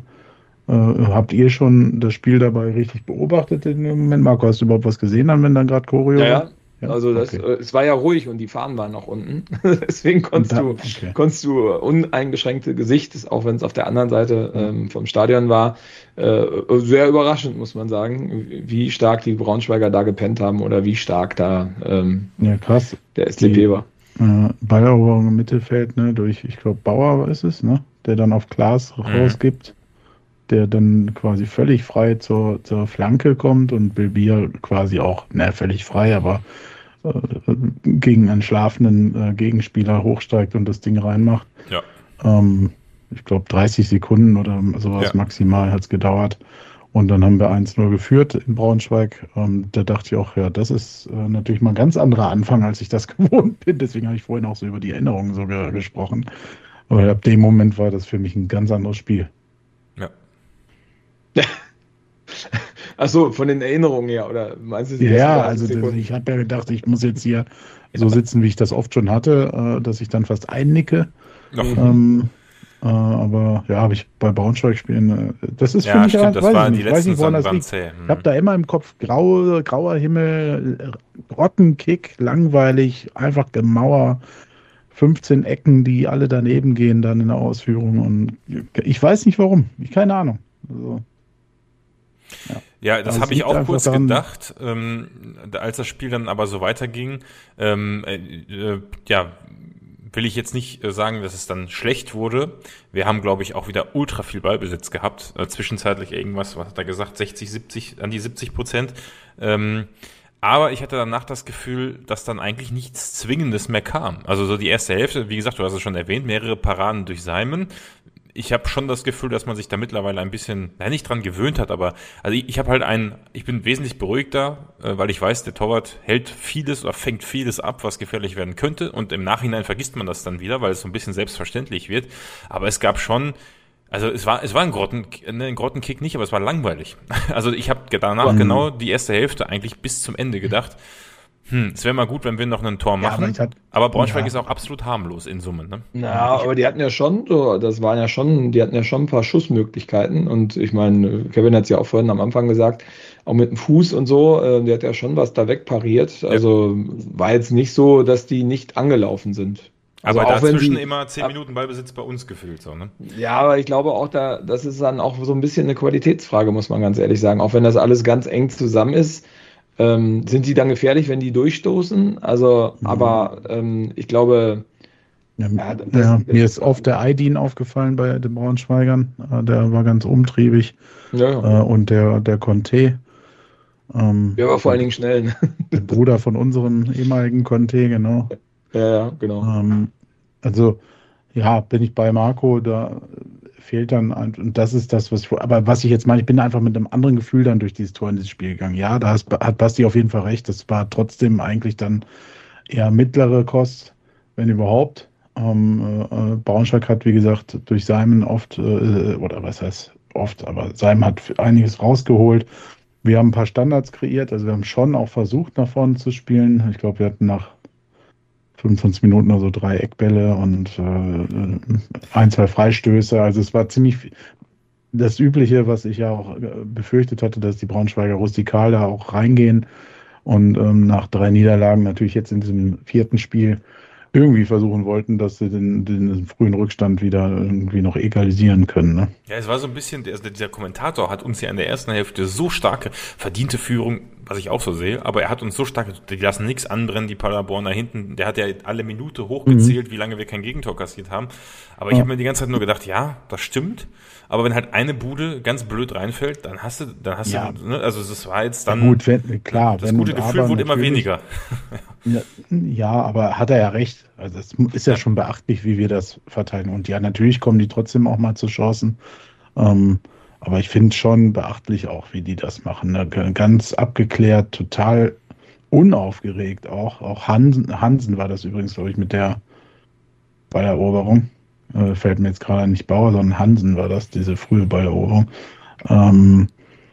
äh, habt ihr schon das Spiel dabei richtig beobachtet in dem Moment? Marco, hast du überhaupt was gesehen, dann, wenn dann gerade Choreo Ja, war? ja. Ja, Also das, okay. äh, es war ja ruhig und die Fahnen waren noch unten. Deswegen konntest Da- du, okay. konntest du uneingeschränkte Gesicht, auch wenn es auf der anderen Seite ähm, vom Stadion war, äh, sehr überraschend, muss man sagen, wie stark die Braunschweiger da gepennt haben oder wie stark da ähm, Ja, krass. der S C P Die- war. Äh, Balleroberung im Mittelfeld, ne, durch, ich glaube, Bauer ist es, ne, der dann auf Klaas rausgibt, der dann quasi völlig frei zur, zur Flanke kommt und Bilbia quasi auch, ne, völlig frei, aber äh, gegen einen schlafenden äh, Gegenspieler hochsteigt und das Ding reinmacht. Ja. Ähm, ich glaube, dreißig Sekunden oder sowas Ja. maximal hat es gedauert. Und dann haben wir eins null geführt in Braunschweig. Ähm, da dachte ich auch, ja, das ist äh, natürlich mal ein ganz anderer Anfang, als ich das gewohnt bin. Deswegen habe ich vorhin auch so über die Erinnerungen so ge gesprochen. Aber ab dem Moment war das für mich ein ganz anderes Spiel. Ja. Ach so, von den Erinnerungen her, oder meinst du die Ja, ersten ja, dreißig also das, Sekunden? ich habe ja gedacht, ich muss jetzt hier so sitzen, wie ich das oft schon hatte, äh, dass ich dann fast einnicke. Noch. Ähm, äh, aber ja, habe ich bei Braunschweig-Spielen, äh, das ist für Ja, mich stimmt, ja, das weiß war ich die nicht, weiß letzten nicht, woran das waren liegt. zäh. Ich habe da immer im Kopf graue, grauer Himmel, äh, Rottenkick, langweilig, einfach Gemauer, fünfzehn Ecken, die alle daneben gehen dann in der Ausführung und ich weiß nicht warum, ich keine Ahnung. Also, Ja, das Also habe es ich liegt auch einfach kurz daran- gedacht, ähm, als das Spiel dann aber so weiterging. Ähm, äh, äh, ja, will ich jetzt nicht äh, sagen, dass es dann schlecht wurde. Wir haben, glaube ich, auch wieder ultra viel Ballbesitz gehabt. Äh, zwischenzeitlich irgendwas, was hat er gesagt, sechzig, siebzig, an die siebzig Prozent. Ähm, aber ich hatte danach das Gefühl, dass dann eigentlich nichts Zwingendes mehr kam. Also so die erste Hälfte, wie gesagt, du hast es schon erwähnt, mehrere Paraden durch Simon. ich habe schon das Gefühl, dass man sich da mittlerweile ein bisschen, ja, nicht dran gewöhnt hat, aber also ich, ich habe halt einen, ich bin wesentlich beruhigter, äh, weil ich weiß, der Torwart hält vieles oder fängt vieles ab, was gefährlich werden könnte, und im Nachhinein vergisst man das dann wieder, weil es so ein bisschen selbstverständlich wird. Aber es gab schon, also es war es war ein Grotten, ne, ein Grottenkick nicht, aber es war langweilig. Also ich habe danach mhm. genau die erste Hälfte eigentlich bis zum Ende gedacht, Hm, es wäre mal gut, wenn wir noch ein Tor machen, ja, aber, hat, aber Braunschweig ja. ist auch absolut harmlos in Summe, ne? Na, aber die hatten ja schon, so, das waren ja schon, die hatten ja schon ein paar Schussmöglichkeiten, und ich meine, Kevin hat es ja auch vorhin am Anfang gesagt, auch mit dem Fuß und so, äh, der hat ja schon was da wegpariert, also ja. war jetzt nicht so, dass die nicht angelaufen sind. Also aber dazwischen sie, immer zehn Minuten Ballbesitz bei uns gefühlt, so, ne? Ja, aber ich glaube auch, da, das ist dann auch so ein bisschen eine Qualitätsfrage, muss man ganz ehrlich sagen, auch wenn das alles ganz eng zusammen ist. Ähm, sind sie dann gefährlich, wenn die durchstoßen? Also, mhm. aber ähm, ich glaube, ja, ja, das, ja, mir ist oft der Aydin aufgefallen bei den Braunschweigern. Der war ganz umtriebig. Ja, ja. Äh, und der, der Conte. Ähm, der war vor allen Dingen schnell. Ne? Der Bruder von unserem ehemaligen Conte, genau. Ja, ja, genau. Ähm, also, ja, bin ich bei Marco, da fehlt dann, und das ist das, was ich, aber was ich jetzt meine, ich bin einfach mit einem anderen Gefühl dann durch dieses Tor in dieses Spiel gegangen. Ja, da hat Basti auf jeden Fall recht, das war trotzdem eigentlich dann eher mittlere Kost, wenn überhaupt. Ähm, äh, Braunschweig hat, wie gesagt, durch Simon oft, äh, oder was heißt oft, aber Simon hat einiges rausgeholt. Wir haben ein paar Standards kreiert, also wir haben schon auch versucht, nach vorne zu spielen. Ich glaube, wir hatten nach fünfundzwanzig Minuten oder so drei Eckbälle und äh, ein, zwei Freistöße. Also es war ziemlich das Übliche, was ich ja auch befürchtet hatte, dass die Braunschweiger rustikal da auch reingehen und ähm, nach drei Niederlagen natürlich jetzt in diesem vierten Spiel irgendwie versuchen wollten, dass sie den, den frühen Rückstand wieder irgendwie noch egalisieren können. Ne? Ja, es war so ein bisschen, also dieser Kommentator hat uns ja in der ersten Hälfte so starke verdiente Führung, was ich auch so sehe, aber er hat uns so stark, die lassen nichts anbrennen, die Paderborner hinten, der hat ja alle Minute hochgezählt, mhm. wie lange wir kein Gegentor kassiert haben, aber ich ja. habe mir die ganze Zeit nur gedacht, ja, das stimmt, aber wenn halt eine Bude ganz blöd reinfällt, dann hast du, dann hast ja. du, ne, also das war jetzt dann, ja, gut, wenn, klar, das gute Gefühl wurde immer weniger. Ja, ja, aber hat er ja recht. Also es ist ja schon beachtlich, wie wir das verteilen. Und ja, natürlich kommen die trotzdem auch mal zu Chancen. Ähm, aber ich finde schon beachtlich auch, wie die das machen. Ne? Ganz abgeklärt, total unaufgeregt auch. Auch Hansen, Hansen war das übrigens, glaube ich, mit der Balleroberung. Äh, fällt mir jetzt gerade nicht Bauer, sondern Hansen war das, diese frühe Balleroberung. Ähm,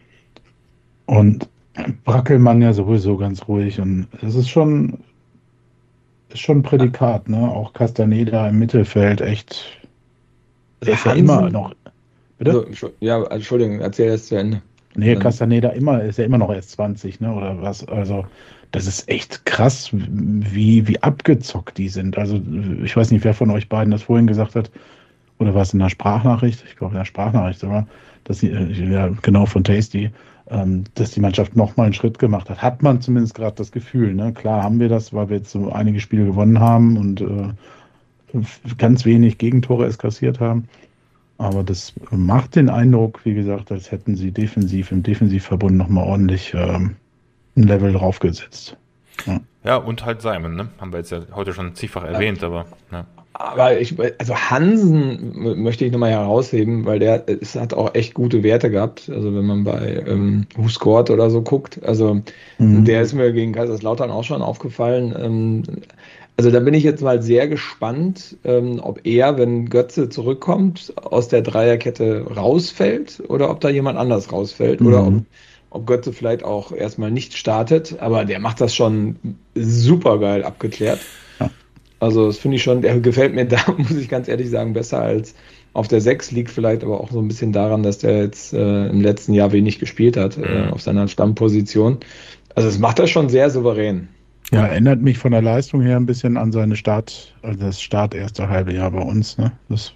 und Brackelmann ja sowieso ganz ruhig. Und es ist schon, ist schon ein Prädikat, ne? Auch Castaneda im Mittelfeld, echt. Der ist ja immer noch. Bitte? Also, ja, Entschuldigung, erzähl jetzt zu Ende. Nee, Castaneda immer, ist ja immer noch erst zwanzig, ne? Oder was? Also, das ist echt krass, wie, wie abgezockt die sind. Also, ich weiß nicht, wer von euch beiden das vorhin gesagt hat. Oder war es in der Sprachnachricht? Ich glaube, in der Sprachnachricht sogar. Dass sie, ja, genau, von Tasty, ähm, dass die Mannschaft nochmal einen Schritt gemacht hat. Hat man zumindest gerade das Gefühl. Ne? Klar haben wir das, weil wir jetzt so einige Spiele gewonnen haben und äh, ganz wenig Gegentore es kassiert haben. Aber das macht den Eindruck, wie gesagt, als hätten sie defensiv im Defensivverbund nochmal ordentlich ähm, ein Level draufgesetzt. Ja. ja, und halt Simon, ne? Haben wir jetzt ja heute schon zigfach erwähnt, ja. aber ja. Aber ich, also Hansen möchte ich nochmal herausheben, weil der es hat auch echt gute Werte gehabt. Also wenn man bei ähm, Who Scored oder so guckt, also mhm. der ist mir gegen Kaiserslautern auch schon aufgefallen. Ähm, also da bin ich jetzt mal sehr gespannt, ähm, ob er, wenn Götze zurückkommt, aus der Dreierkette rausfällt oder ob da jemand anders rausfällt mhm. oder ob, ob Götze vielleicht auch erstmal nicht startet. Aber der macht das schon super geil abgeklärt. Also das finde ich schon, der gefällt mir da, muss ich ganz ehrlich sagen, besser als auf der sechs, liegt vielleicht aber auch so ein bisschen daran, dass der jetzt äh, im letzten Jahr wenig gespielt hat, äh, auf seiner Stammposition. Also das macht er schon sehr souverän. Ja, erinnert mich von der Leistung her ein bisschen an seine Start, also das Start erste halbe Jahr bei uns. Ne? Das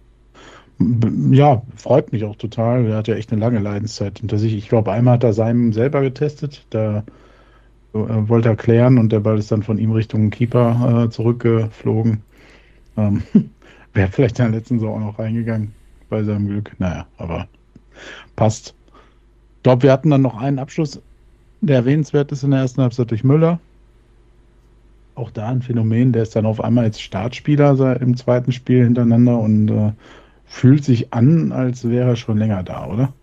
ja, freut mich auch total. Er hat ja echt eine lange Leidenszeit hinter sich. Ich glaube, einmal hat er Simon selber getestet, da äh, wollte er klären und der Ball ist dann von ihm Richtung Keeper äh, zurückgeflogen. Ähm, Wäre vielleicht in der letzten Saison auch noch reingegangen bei seinem Glück. Naja, aber passt. Ich glaube, wir hatten dann noch einen Abschluss, der erwähnenswert ist in der ersten Halbzeit durch Müller. Auch da ein Phänomen, der ist dann auf einmal jetzt Startspieler im zweiten Spiel hintereinander und äh, fühlt sich an, als wäre er schon länger da, oder?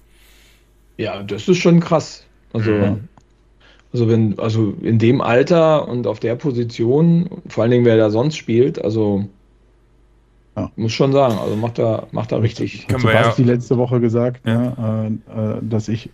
Ja, das ist schon krass. Also, Mhm. also wenn, also in dem Alter und auf der Position, vor allen Dingen, wer da sonst spielt, also Ja. muss schon sagen, also macht er, macht er richtig. Können Dazu wir habe ja- ich die letzte Woche gesagt, Ja. ne, äh, äh, dass ich,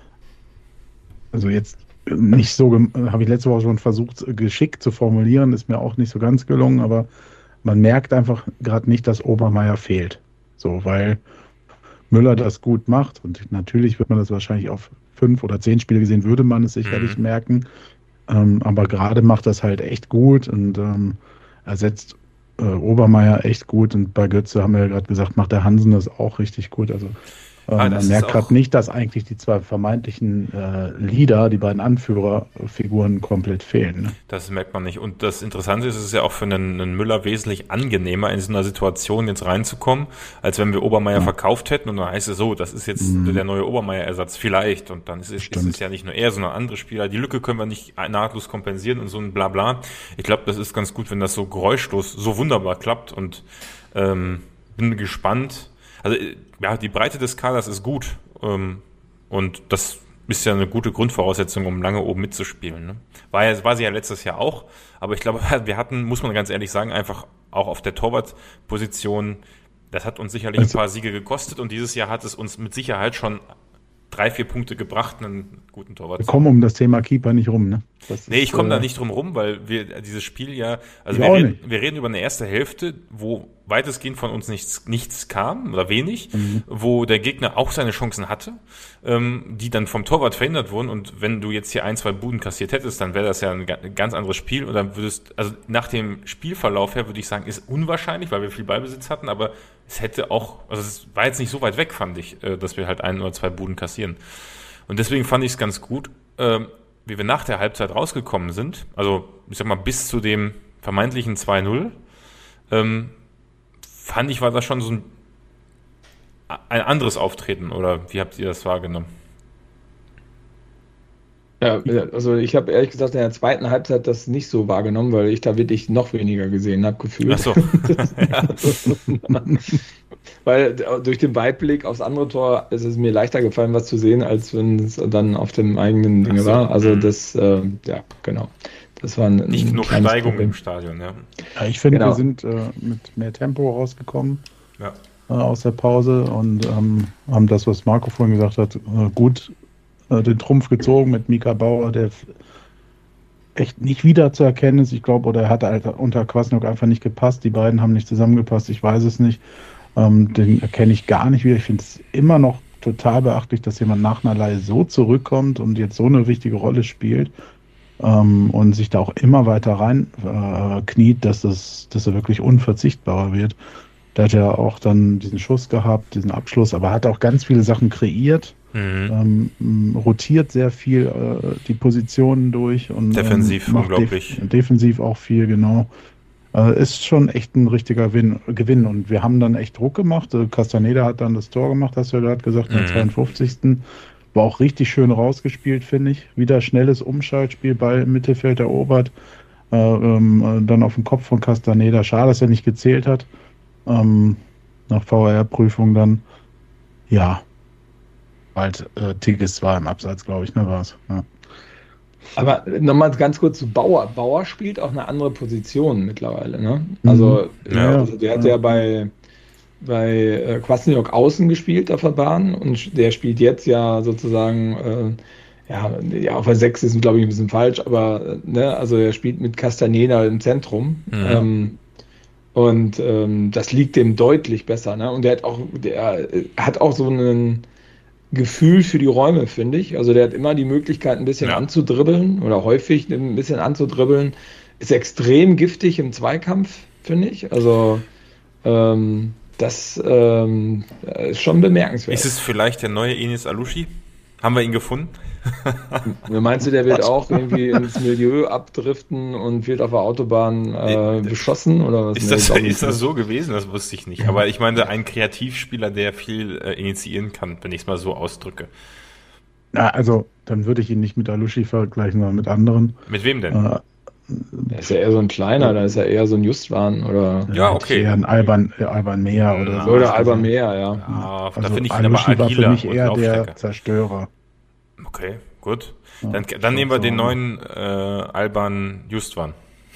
also jetzt nicht so, gem- äh, habe ich letzte Woche schon versucht, äh, geschickt zu formulieren, ist mir auch nicht so ganz gelungen, aber man merkt einfach gerade nicht, dass Obermeier fehlt. So, weil Müller das gut macht und natürlich wird man das wahrscheinlich auf fünf oder zehn Spiele gesehen, würde man es sicherlich Mhm. merken. Ähm, aber gerade macht das halt echt gut und ähm, ersetzt äh, Obermeier echt gut. Und bei Götze haben wir ja gerade gesagt, macht der Hansen das auch richtig gut. Also äh, Ah, das man ist merkt auch- gerade nicht, dass eigentlich die zwei vermeintlichen äh, Leader, die beiden Anführerfiguren komplett fehlen. Ne? Das merkt man nicht. Und das Interessante ist, es ist ja auch für einen, einen Müller wesentlich angenehmer, in so einer Situation jetzt reinzukommen, als wenn wir Obermeier Ja. verkauft hätten und dann heißt es so, das ist jetzt Mhm. der neue Obermeier-Ersatz vielleicht und dann ist es, ist Stimmt. es ja nicht nur er, sondern andere Spieler. Die Lücke können wir nicht nahtlos kompensieren und so ein Blabla. Ich glaube, das ist ganz gut, wenn das so geräuschlos, so wunderbar klappt und ähm, bin gespannt. Also äh, ja, die Breite des Kaders ist gut ähm, und das ist ja eine gute Grundvoraussetzung, um lange oben mitzuspielen. Ne? War, ja, war sie ja letztes Jahr auch, aber ich glaube, wir hatten, muss man ganz ehrlich sagen, einfach auch auf der Torwartposition, das hat uns sicherlich ein Also- paar Siege gekostet und dieses Jahr hat es uns mit Sicherheit schon drei, vier Punkte gebracht, einen guten Torwart Wir zu kommen um das Thema Keeper nicht rum. Ne? Das Nee, ist, ich komme äh, da nicht drum rum, weil wir dieses Spiel ja, also Ich wir auch reden, nicht. wir reden über eine erste Hälfte, wo weitestgehend von uns nichts, nichts kam oder wenig, Mhm. wo der Gegner auch seine Chancen hatte, ähm, die dann vom Torwart verhindert wurden und wenn du jetzt hier ein, zwei Buden kassiert hättest, dann wäre das ja ein, ga- ein ganz anderes Spiel und dann würdest, also nach dem Spielverlauf her würde ich sagen, ist unwahrscheinlich, weil wir viel Ballbesitz hatten, aber es hätte auch, also es war jetzt nicht so weit weg, fand ich, äh, dass wir halt ein oder zwei Buden kassieren. Und deswegen fand ich es ganz gut, ähm, wie wir nach der Halbzeit rausgekommen sind, also ich sag mal bis zu dem vermeintlichen zwei null, ähm, fand ich, war das schon so ein, ein anderes Auftreten, oder wie habt ihr das wahrgenommen? Ja, also ich habe ehrlich gesagt in der zweiten Halbzeit das nicht so wahrgenommen, weil ich da wirklich noch weniger gesehen habe, gefühlt. Ach so. Ja. Weil durch den Weitblick aufs andere Tor ist es mir leichter gefallen, was zu sehen, als wenn es dann auf dem eigenen Ding Ach so. war. Also Mhm. das, äh, ja, genau. Das war ein, Nicht ein genug kleines Steigung Problem. im Stadion, ja. Ja, ich finde, Genau. wir sind äh, mit mehr Tempo rausgekommen Ja. äh, aus der Pause und ähm, haben das, was Marco vorhin gesagt hat, äh, gut äh, den Trumpf gezogen mit Mika Bauer, der f- echt nicht wiederzuerkennen ist. Ich glaube, oder er hat halt unter Kwasniok einfach nicht gepasst. Die beiden haben nicht zusammengepasst. Ich weiß es nicht. Ähm, den erkenne ich gar nicht wieder. Ich finde es immer noch total beachtlich, dass jemand nach einer Leihe so zurückkommt und jetzt so eine wichtige Rolle spielt. Ähm, und sich da auch immer weiter rein äh, kniet, dass, das, dass er wirklich unverzichtbarer wird. Der hat ja auch dann diesen Schuss gehabt, diesen Abschluss, aber hat auch ganz viele Sachen kreiert, Mhm. ähm, rotiert sehr viel äh, die Positionen durch und Defensiv ähm, macht unglaublich. Def defensiv auch viel, genau. Äh, ist schon echt ein richtiger Win Gewinn und wir haben dann echt Druck gemacht. Äh, Castaneda hat dann das Tor gemacht, hast du ja gerade gesagt, in der Mhm. zweiundfünfzigsten War auch richtig schön rausgespielt, finde ich. Wieder schnelles Umschaltspiel, Ball im Mittelfeld erobert. Äh, ähm, äh, dann auf den Kopf von Castaneda. Schade, dass er nicht gezählt hat. Ähm, nach V A R-Prüfung dann. Ja. Bald äh, Tigges war im Abseits, glaube ich, ne, war es. Ja. Aber nochmal ganz kurz zu Bauer. Bauer spielt auch eine andere Position mittlerweile, ne? Also, Mhm. ja, Ja, also der hat ja. ja bei, bei äh, Kwasniok außen gespielt auf der Bahn und der spielt jetzt ja sozusagen, äh, ja, ja, auf der sechs ist glaube ich ein bisschen falsch, aber äh, ne, also er spielt mit Castaneda im Zentrum. Mhm. Ähm, und ähm, das liegt dem deutlich besser, ne? Und der hat auch, der äh, hat auch so ein Gefühl für die Räume, finde ich. Also der hat immer die Möglichkeit, ein bisschen Ja. anzudribbeln oder häufig ein bisschen anzudribbeln. Ist extrem giftig im Zweikampf, finde ich. Also ähm, das ähm, ist schon bemerkenswert. Ist es vielleicht der neue Enis Alushi? Haben wir ihn gefunden? Meinst du, der wird auch irgendwie ins Milieu abdriften und wird auf der Autobahn äh, beschossen? Oder was? Ist Nee, das, glaub ich ist das nicht. so gewesen? Das wusste ich nicht. Aber ich meine, ein Kreativspieler, der viel äh, initiieren kann, wenn ich es mal so ausdrücke. Ja, also, dann würde ich ihn nicht mit Alushi vergleichen, sondern mit anderen. Mit wem denn? Äh, Der ist ja eher so ein kleiner, da ist ja eher so ein Justwan oder. Ja, okay. Eher ein Alban, äh, Alban Meer oder so. Oder Alban Meer, ja. Ja, Also da finde ich ihn aber Alushi war für agiler mich und eher der laufstärker. Zerstörer. Okay, gut. Ja, Dann, dann nehmen wir so. den neuen äh, Alban Justwan.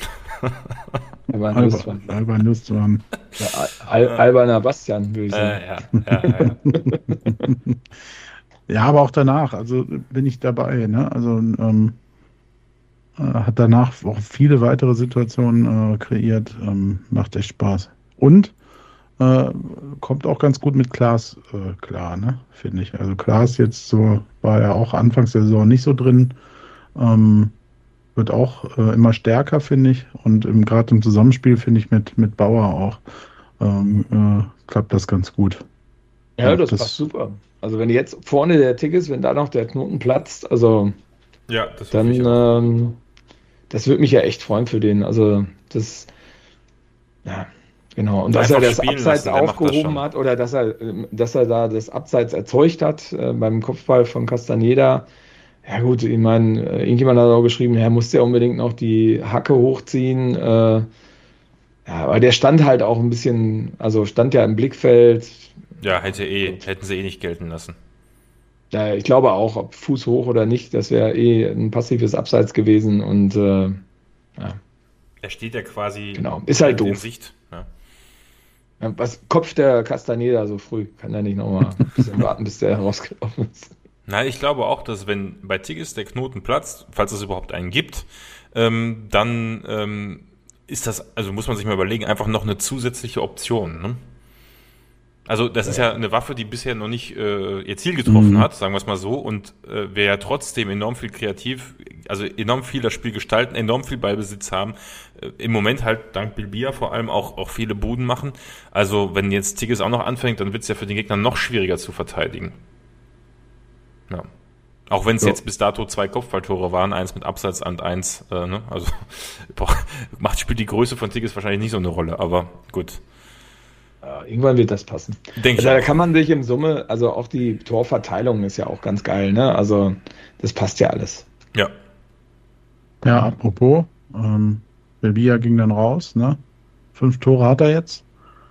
Alban Alban, Justwan. Alban Justwan. Ja, Al Albaner Bastian, würde ich sagen. Äh, ja, ja, ja. Ja, aber auch danach, also bin ich dabei, ne? Also ähm, äh, hat danach auch viele weitere Situationen äh, kreiert, ähm, macht echt Spaß. Und äh, kommt auch ganz gut mit Klaas äh, klar, ne? Finde ich. Also Klaas jetzt so, war ja auch anfangs der Saison nicht so drin, ähm, wird auch äh, immer stärker, finde ich. Und im, gerade im Zusammenspiel, finde ich, mit, mit Bauer auch, ähm, äh, klappt das ganz gut. Ja, das, das- passt super. Also wenn jetzt vorne der Tick ist, wenn da noch der Knoten platzt, also ja, das hoffe dann, ich auch. ähm, das würde mich ja echt freuen für den. Also das, ja, genau. Und dass Einfach er das spielen Abseits lassen, der macht das aufgehoben schon. hat oder dass er, ähm, dass er da das Abseits erzeugt hat äh, beim Kopfball von Castaneda. Ja gut, ich meine, äh, irgendjemand hat auch geschrieben, er musste ja unbedingt noch die Hacke hochziehen. Äh, ja, aber der stand halt auch ein bisschen, also stand ja im Blickfeld. Ja, hätte eh, hätten sie eh nicht gelten lassen. Ja, ich glaube auch, ob Fuß hoch oder nicht, das wäre eh ein passives Abseits gewesen und äh, ja. Er steht ja quasi Genau, ist halt in doof. Sicht. Ja. Ja, was Kopf der Castaneda so früh? Kann er nicht nochmal ein bisschen warten, bis der rausgelaufen ist. Nein, ich glaube auch, dass wenn bei Tigges der Knoten platzt, falls es überhaupt einen gibt, ähm, dann ähm, ist das, also muss man sich mal überlegen, einfach noch eine zusätzliche Option. Ne? Also das ist ja eine Waffe, die bisher noch nicht äh, ihr Ziel getroffen Mhm. hat, sagen wir es mal so, und äh, wer ja trotzdem enorm viel kreativ, also enorm viel das Spiel gestalten, enorm viel Ballbesitz haben, äh, im Moment halt dank Bilbia vor allem auch auch viele Buden machen. Also wenn jetzt Tigges auch noch anfängt, dann wird es ja für den Gegner noch schwieriger zu verteidigen. Ja. Auch wenn es Ja. jetzt bis dato zwei Kopfballtore waren, eins mit Abseits und eins, äh, ne? Also boah, macht spielt die Größe von Tigges wahrscheinlich nicht so eine Rolle, aber gut. Ja, irgendwann wird das passen. Denke Also ich da auch. kann man sich im Summe, also auch die Torverteilung ist ja auch ganz geil, ne? Also das passt ja alles. Ja. Ja, apropos, ähm, Belbia ging dann raus, ne? Fünf Tore hat er jetzt.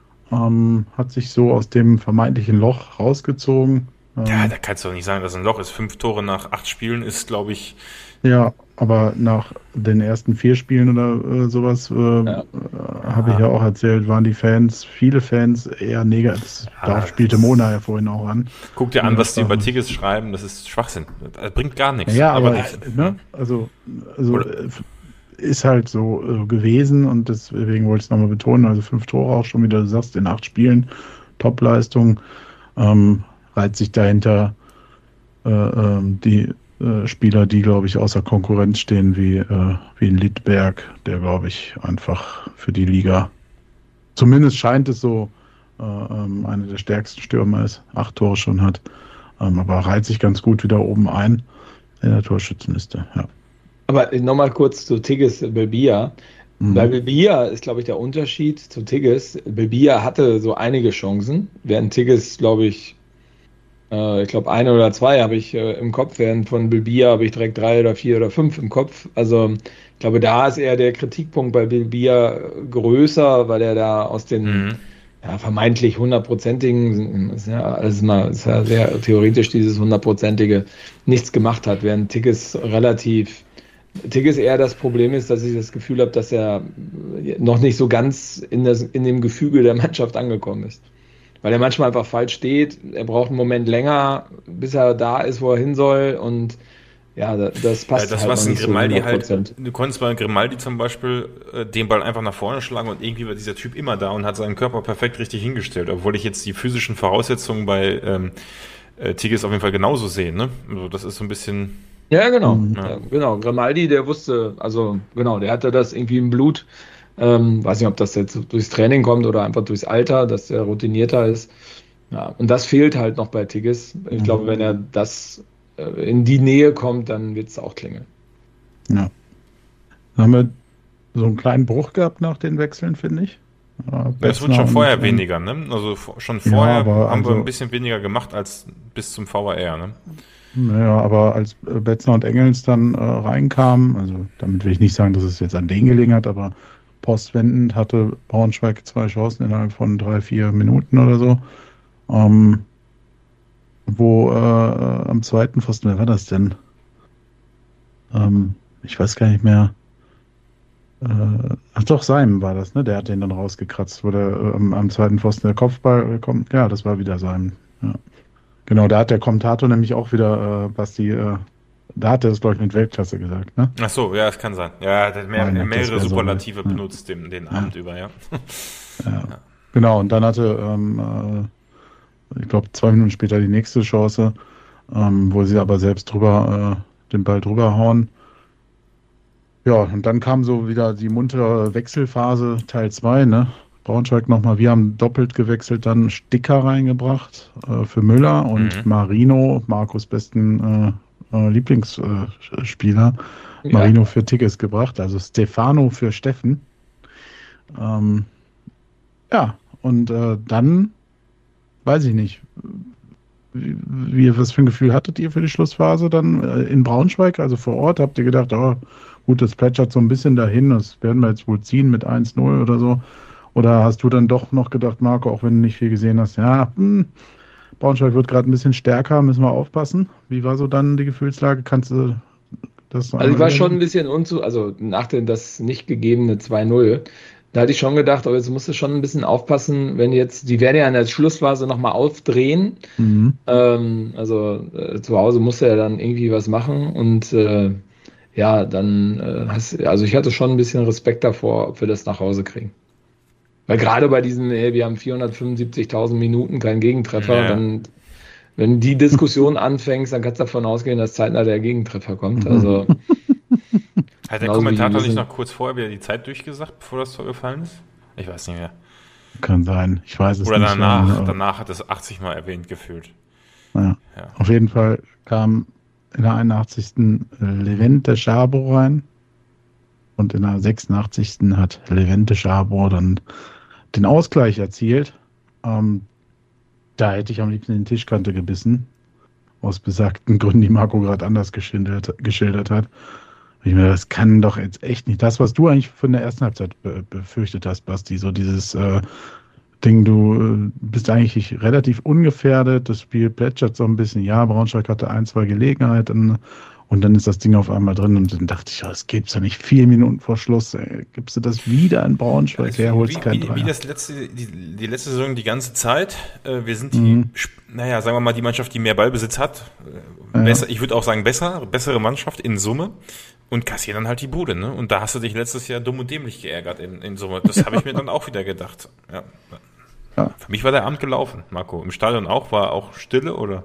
Ähm, hat sich so aus dem vermeintlichen Loch rausgezogen. Ähm, Ja, da kannst du doch nicht sagen, dass ein Loch ist. Fünf Tore nach acht Spielen ist, glaube ich, ja, aber nach den ersten vier Spielen oder äh, sowas, äh, Ja. äh, habe ich ja auch erzählt, waren die Fans, viele Fans eher negativ. Ja, Darauf spielte das- Mona ja vorhin auch an. guck dir an, Ja, was die über ähm, Tigges schreiben, das ist Schwachsinn. Das bringt gar nichts. Ja, aber, nichts. ne, also, also Oder- äh, ist halt so äh, gewesen und deswegen wollte ich es nochmal betonen, also fünf Tore auch schon, wie du sagst, in acht Spielen, Topleistung, ähm, reiht sich dahinter äh, ähm, die äh, Spieler, die, glaube ich, außer Konkurrenz stehen, wie, äh, wie ein Liedberg, der, glaube ich, einfach für die Liga, zumindest scheint es so, äh, ähm, einer der stärksten Stürmer ist, acht Tore schon hat, ähm, aber reiht sich ganz gut wieder oben ein in der Torschützenliste, ja. Aber nochmal kurz zu Tigges Belbia. Mhm. Bei Belbia ist, glaube ich, der Unterschied zu Tigges. Belbia hatte so einige Chancen, während Tigges, glaube ich, äh, ich glaube, eine oder zwei habe ich äh, im Kopf, während von Belbia habe ich direkt drei oder vier oder fünf im Kopf. Also ich glaube, da ist eher der Kritikpunkt bei Belbia größer, weil er da aus den Mhm. ja, vermeintlich hundertprozentigen, ist ja alles mal, ist ja sehr theoretisch dieses hundertprozentige, nichts gemacht hat, während Tigges relativ, Tigges eher das Problem ist, dass ich das Gefühl habe, dass er noch nicht so ganz in, das, in dem Gefüge der Mannschaft angekommen ist. Weil er manchmal einfach falsch steht, er braucht einen Moment länger, bis er da ist, wo er hin soll und ja, das passt Ja, das, halt was noch ein nicht Grimaldi so hundert Prozent. halt, du konntest bei Grimaldi zum Beispiel äh, den Ball einfach nach vorne schlagen und irgendwie war dieser Typ immer da und hat seinen Körper perfekt richtig hingestellt, obwohl ich jetzt die physischen Voraussetzungen bei ähm, äh, Tigges auf jeden Fall genauso sehe, ne? Also das ist so ein bisschen, Ja, genau. Mhm. Ja, genau. Grimaldi, der wusste, also genau, der hatte das irgendwie im Blut. Ähm, weiß nicht, ob das jetzt durchs Training kommt oder einfach durchs Alter, dass der routinierter ist. Ja, und das fehlt halt noch bei Tigges. Ich Mhm. glaube, wenn er das äh, in die Nähe kommt, dann wird es auch klingeln. Ja. Dann haben wir so einen kleinen Bruch gehabt nach den Wechseln, finde ich. Ja, das wird Betzner schon und- vorher und- weniger, ne? Also vor- schon Ja, vorher aber haben wir also- ein bisschen weniger gemacht als bis zum V A R, ne? Naja, aber als äh, Betzner und Engels dann äh, reinkamen, also damit will ich nicht sagen, dass es jetzt an denen gelegen hat, aber postwendend hatte Braunschweig zwei Chancen innerhalb von drei, vier Minuten oder so. Ähm, wo äh, am zweiten Pfosten, wer war das denn? Ähm, ich weiß gar nicht mehr. Äh, ach doch, Simon war das, ne? Der hat den dann rausgekratzt, wo der äh, am, am zweiten Pfosten der Kopfball kommt. Ja, das war wieder Simon. Ja. Genau, da hat der Kommentator nämlich auch wieder, äh, Basti, äh, da hat er das, glaube ich, mit Weltklasse gesagt, ne? Ach so, ja, das kann sein. Ja, er hat mehr, Meine, mehrere so Superlative ja. benutzt den, den Abend Ja. über, ja. Ja. Ja. Genau, und dann hatte, ähm, äh, ich glaube, zwei Minuten später die nächste Chance, ähm, wo sie aber selbst drüber, äh, den Ball drüber hauen. Ja, und dann kam so wieder die muntere Wechselphase, Teil zwei, ne? Braunschweig nochmal, wir haben doppelt gewechselt, dann Sticker reingebracht äh, für Müller und Mhm. Marino, Markus' besten äh, äh, Lieblingsspieler, Ja. Marino für Tickets gebracht, also Stefano für Steffen. Ähm, ja, und äh, dann, weiß ich nicht, wie, wie, was für ein Gefühl hattet ihr für die Schlussphase dann äh, in Braunschweig, also vor Ort? Habt ihr gedacht, oh, gut, das plätschert so ein bisschen dahin, das werden wir jetzt wohl ziehen mit eins null oder so? Oder hast du dann doch noch gedacht, Marco, auch wenn du nicht viel gesehen hast, ja, hm, Braunschweig wird gerade ein bisschen stärker, müssen wir aufpassen. Wie war so dann die Gefühlslage? Kannst du das Also ich war schon ein bisschen unzu, also nach dem das nicht gegebene zwei null, da hatte ich schon gedacht, aber jetzt musst du schon ein bisschen aufpassen, wenn jetzt, die werden ja in der Schlussphase nochmal aufdrehen. Mhm. Ähm, also äh, zu Hause musst du ja dann irgendwie was machen und äh, ja, dann äh, hast also ich hatte schon ein bisschen Respekt davor, ob wir das nach Hause kriegen. Weil gerade bei diesen, ey, wir haben vierhundertfünfundsiebzigtausend Minuten keinen Gegentreffer, Ja. dann, wenn die Diskussion anfängst, dann kannst du davon ausgehen, dass zeitnah der Gegentreffer kommt. Mhm. Also Hat der Genauso wie Kommentator wir nicht sind- noch kurz vorher wieder die Zeit durchgesagt, bevor das Tor gefallen ist? Ich weiß nicht mehr. Kann sein, ich weiß es Oder nicht. danach, ähm, danach hat es achtzig Mal erwähnt gefühlt. Ja. Ja. Auf jeden Fall kam in der einundachtzigsten Levente Schabo rein und in der sechsundachtzigsten hat Levente Schabo dann den Ausgleich erzielt. Ähm, da hätte ich am liebsten in die Tischkante gebissen, aus besagten Gründen, die Marco gerade anders geschildert, geschildert hat. Und ich mir, das kann doch jetzt echt nicht. Das, was du eigentlich von der ersten Halbzeit be befürchtet hast, Basti, so dieses äh, Ding, du äh, bist eigentlich relativ ungefährdet, das Spiel plätschert so ein bisschen, ja, Braunschweig hatte ein, zwei Gelegenheiten und dann ist das Ding auf einmal drin und dann dachte ich, ja, das gibt's ja nicht, vier Minuten vor Schluss, ey, gibst du das wieder in Braunschweig, Also her, holst wie, kein wie, Dreier. wie das letzte, die, die letzte Saison die ganze Zeit. Äh, wir sind die, Mhm. sp- naja, sagen wir mal, die Mannschaft, die mehr Ballbesitz hat. Äh, Ja. besser, ich würde auch sagen, besser, bessere Mannschaft in Summe. Und kassieren dann halt die Bude, ne? Und da hast du dich letztes Jahr dumm und dämlich geärgert in, in Summe. Das habe ich mir dann auch wieder gedacht. Ja. Ja. Für mich war der Abend gelaufen, Marco. Im Stadion auch? War auch Stille, oder?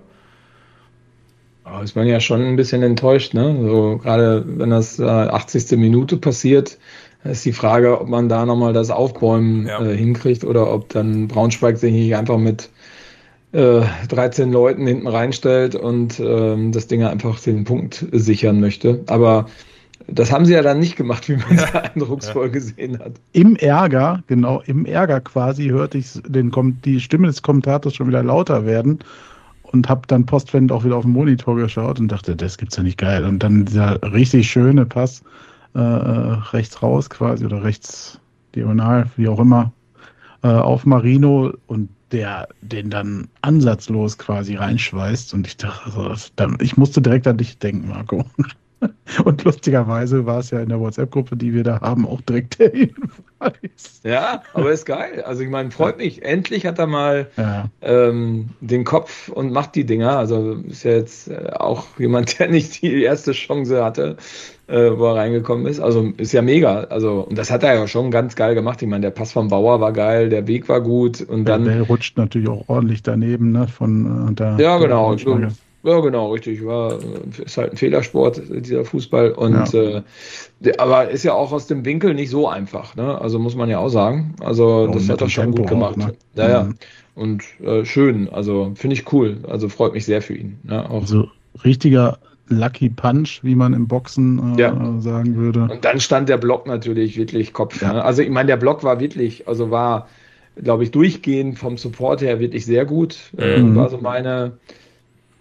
oh, ist man ja schon ein bisschen enttäuscht, ne? So gerade wenn das äh, achtzigste Minute passiert, ist die Frage, ob man da nochmal das Aufbäumen Ja. äh, hinkriegt oder ob dann Braunschweig sich nicht einfach mit äh, dreizehn Leuten hinten reinstellt und ähm, das Ding einfach den Punkt sichern möchte. Aber das haben sie ja dann nicht gemacht, wie man es eindrucksvoll gesehen hat. Im Ärger, genau, im Ärger quasi hörte ich den, Kom- die Stimme des Kommentators schon wieder lauter werden und habe dann postwendend auch wieder auf den Monitor geschaut und dachte, das gibt's ja nicht geil. Und dann dieser richtig schöne Pass äh, rechts raus quasi oder rechts diagonal, wie auch immer, äh, auf Marino und der den dann ansatzlos quasi reinschweißt und ich dachte, also, das, dann, ich musste direkt an dich denken, Marco. Und lustigerweise war es ja in der WhatsApp-Gruppe, die wir da haben, auch direkt der Hinweis. Ja, aber ist geil. Also ich meine, freut mich. Endlich hat er mal Ja, ähm, den Kopf und macht die Dinger. Also ist ja jetzt äh, auch jemand, der nicht die erste Chance hatte, äh, wo er reingekommen ist. Also ist ja mega. Also und das hat er ja schon ganz geil gemacht. Ich meine, der Pass vom Bauer war geil, der Weg war gut und der dann Bell rutscht natürlich auch ordentlich daneben, ne? Von äh, der, ja, der genau. Braunschweiger. Ja, genau, richtig. War, ist halt ein Fehlersport, dieser Fußball. Und Ja. äh, der, aber ist ja auch aus dem Winkel nicht so einfach, ne? Also muss man ja auch sagen. Also Ja, das und hat mit er dem schon Tempo gut gemacht. auch, ne? Ja, ja. Mhm. Und äh, schön. Also finde ich cool. Also freut mich sehr für ihn. Ne? Auch. Also richtiger Lucky Punch, wie man im Boxen äh, Ja. sagen würde. Und dann stand der Block natürlich wirklich Kopf. Ja. Ne? Also ich meine, der Block war wirklich, also war, glaube ich, durchgehend vom Support her wirklich sehr gut. Äh, Mhm. war so meine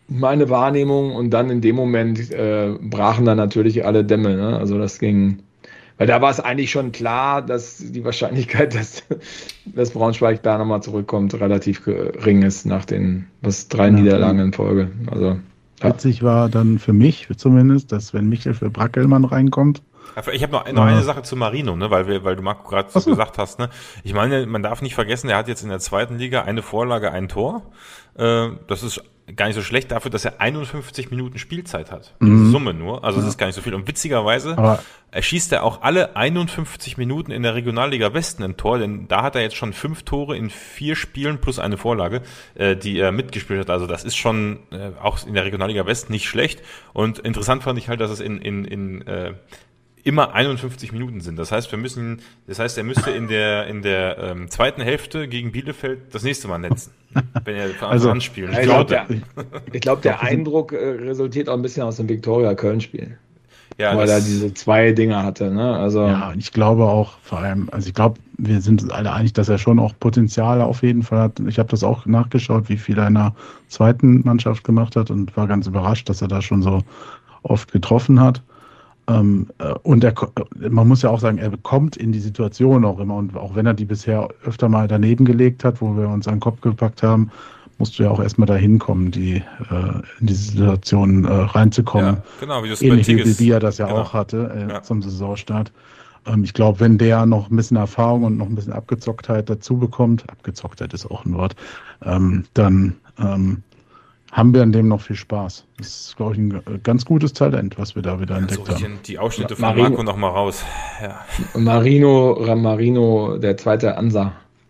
meine Wahrnehmung. Und dann in dem Moment äh, brachen dann natürlich alle Dämme. Ne? Also das ging, weil da war es eigentlich schon klar, dass die Wahrscheinlichkeit, dass, dass Braunschweig da nochmal zurückkommt, relativ gering ist nach den was drei ja, Niederlagen in Folge. Also ja. Witzig war dann für mich zumindest, dass wenn Michel für Brackelmann reinkommt. Ich habe noch, noch eine Sache zu Marino, ne, weil wir, weil du Marco gerade so gesagt hast, ne. Ich meine, man darf nicht vergessen, er hat jetzt in der zweiten Liga eine Vorlage, ein Tor. Äh, das ist gar nicht so schlecht dafür, dass er einundfünfzig Minuten Spielzeit hat. In mhm. Summe nur. Also das ja. ist gar nicht so viel. Und witzigerweise Aber erschießt er auch alle einundfünfzig Minuten in der Regionalliga Westen ein Tor, denn da hat er jetzt schon fünf Tore in vier Spielen plus eine Vorlage, äh, die er mitgespielt hat. Also das ist schon äh, auch in der Regionalliga West nicht schlecht. Und interessant fand ich halt, dass es in, in, in äh, immer einundfünfzig Minuten sind. Das heißt, wir müssen, das heißt, er müsste in der in der ähm, zweiten Hälfte gegen Bielefeld das nächste Mal netzen, wenn er von also, Anfang an spielt. Ich glaube, der, ich glaub, der Eindruck äh, resultiert auch ein bisschen aus dem Viktoria-Köln-Spiel. Ja, weil er diese zwei Dinger hatte. Ne? Also ja, und ich glaube auch vor allem, also ich glaube, wir sind uns alle einig, dass er schon auch Potenzial auf jeden Fall hat. Ich habe das auch nachgeschaut, wie viel er in der zweiten Mannschaft gemacht hat und war ganz überrascht, dass er da schon so oft getroffen hat. Ähm, und er, man muss ja auch sagen, er kommt in die Situation auch immer, und auch wenn er die bisher öfter mal daneben gelegt hat, wo wir uns an den Kopf gepackt haben, musst du ja auch erstmal dahin kommen, die, äh, in diese Situation äh, reinzukommen. Ja, genau, wie du es ähnlich wie, wie er das ja genau. auch hatte äh, ja. zum Saisonstart. Ähm, ich glaube, wenn der noch ein bisschen Erfahrung und noch ein bisschen Abgezocktheit dazu bekommt, Abgezocktheit ist auch ein Wort, ähm, dann ähm, haben wir an dem noch viel Spaß. Das ist, glaube ich, ein ganz gutes Talent, was wir da wieder entdeckt haben. haben. Die Ausschnitte von Marino, Marco noch mal raus. Ja. Marino, Marino, der zweite Ansa.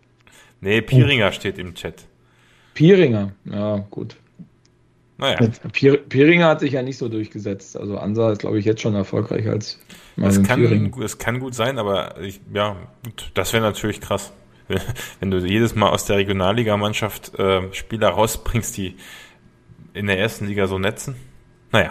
Nee, Pieringer oh. steht im Chat. Pieringer, ja, gut. Naja. Pier, Pieringer hat sich ja nicht so durchgesetzt. Also Ansa ist, glaube ich, jetzt schon erfolgreicher als es kann, es kann gut sein, aber ich, ja, gut, das wäre natürlich krass. Wenn du jedes Mal aus der Regionalligamannschaft äh, Spieler rausbringst, die in der ersten Liga so netzen. Naja.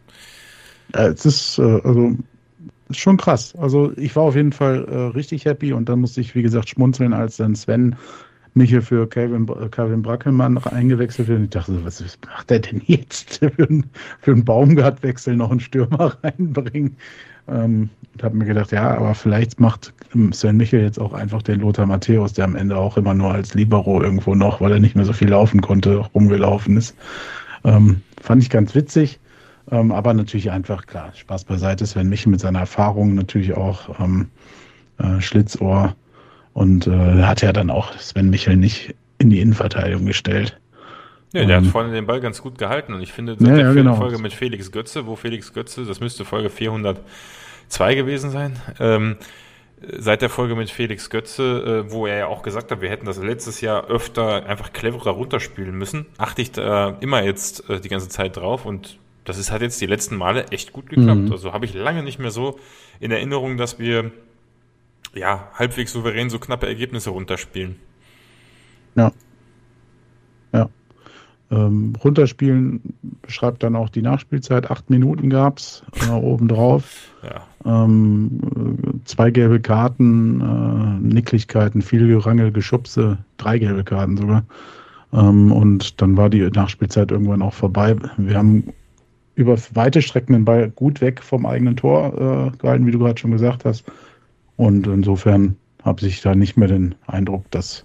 Ja, es ist äh, also ist schon krass. Also ich war auf jeden Fall äh, richtig happy, und dann musste ich, wie gesagt, schmunzeln, als dann Sven mich hier für Calvin, Calvin Brackelmann eingewechselt wird. Und ich dachte so, was macht der denn jetzt für, ein, für einen Baumgart-Wechsel noch einen Stürmer reinbringen? Ähm, und habe mir gedacht, ja, aber vielleicht macht Sven Michel jetzt auch einfach den Lothar Matthäus, der am Ende auch immer nur als Libero irgendwo noch, weil er nicht mehr so viel laufen konnte, rumgelaufen ist. Ähm, fand ich ganz witzig, ähm, aber natürlich einfach, klar, Spaß beiseite, Sven Michel mit seiner Erfahrung natürlich auch ähm, äh, Schlitzohr, und äh, hat ja dann auch Sven Michel nicht in die Innenverteidigung gestellt. Ja, der um, hat vorne den Ball ganz gut gehalten, und ich finde, seit ja, der ja, genau. Folge mit Felix Götze, wo Felix Götze, das müsste Folge vierhundertzwei gewesen sein, ähm, seit der Folge mit Felix Götze, äh, wo er ja auch gesagt hat, wir hätten das letztes Jahr öfter einfach cleverer runterspielen müssen, achte ich da immer jetzt äh, die ganze Zeit drauf, und das ist, hat jetzt die letzten Male echt gut geklappt. Mhm. Also habe ich lange nicht mehr so in Erinnerung, dass wir ja halbwegs souverän so knappe Ergebnisse runterspielen. Ja. Ja. Ähm, runterspielen beschreibt dann auch die Nachspielzeit. Acht Minuten gab's äh, obendrauf. Ja. Ähm, zwei gelbe Karten, äh, Nicklichkeiten, viel Gerangel, Geschubse, drei gelbe Karten sogar. Ähm, und dann war die Nachspielzeit irgendwann auch vorbei. Wir haben über weite Strecken den Ball gut weg vom eigenen Tor äh, gehalten, wie du gerade schon gesagt hast. Und insofern habe ich da nicht mehr den Eindruck, dass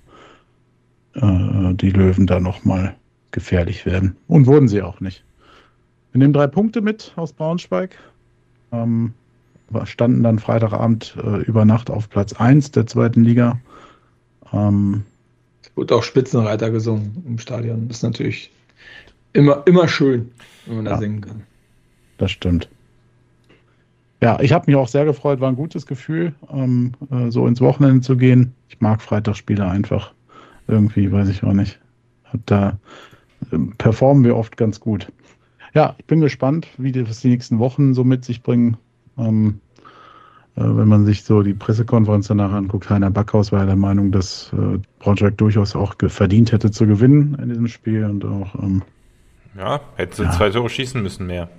äh, die Löwen da nochmal gefährlich werden. Und wurden sie auch nicht. Wir nehmen drei Punkte mit aus Braunschweig. Ähm, standen dann Freitagabend äh, über Nacht auf Platz eins der zweiten Liga. Ähm, es wurde auch Spitzenreiter gesungen im Stadion. Das ist natürlich immer, immer schön, wenn man da ja, singen kann. Das stimmt. Ja, ich habe mich auch sehr gefreut, war ein gutes Gefühl, ähm, äh, so ins Wochenende zu gehen. Ich mag Freitagsspiele einfach. Irgendwie, weiß ich auch nicht. Da äh, performen wir oft ganz gut. Ja, ich bin gespannt, wie die, was die nächsten Wochen so mit sich bringen. Ähm, äh, wenn man sich so die Pressekonferenz danach anguckt, Heiner Backhaus war ja der Meinung, dass äh, Braunschweig durchaus auch verdient hätte zu gewinnen in diesem Spiel. Und auch ähm, ja, hätte ja. zwei Tore schießen müssen mehr.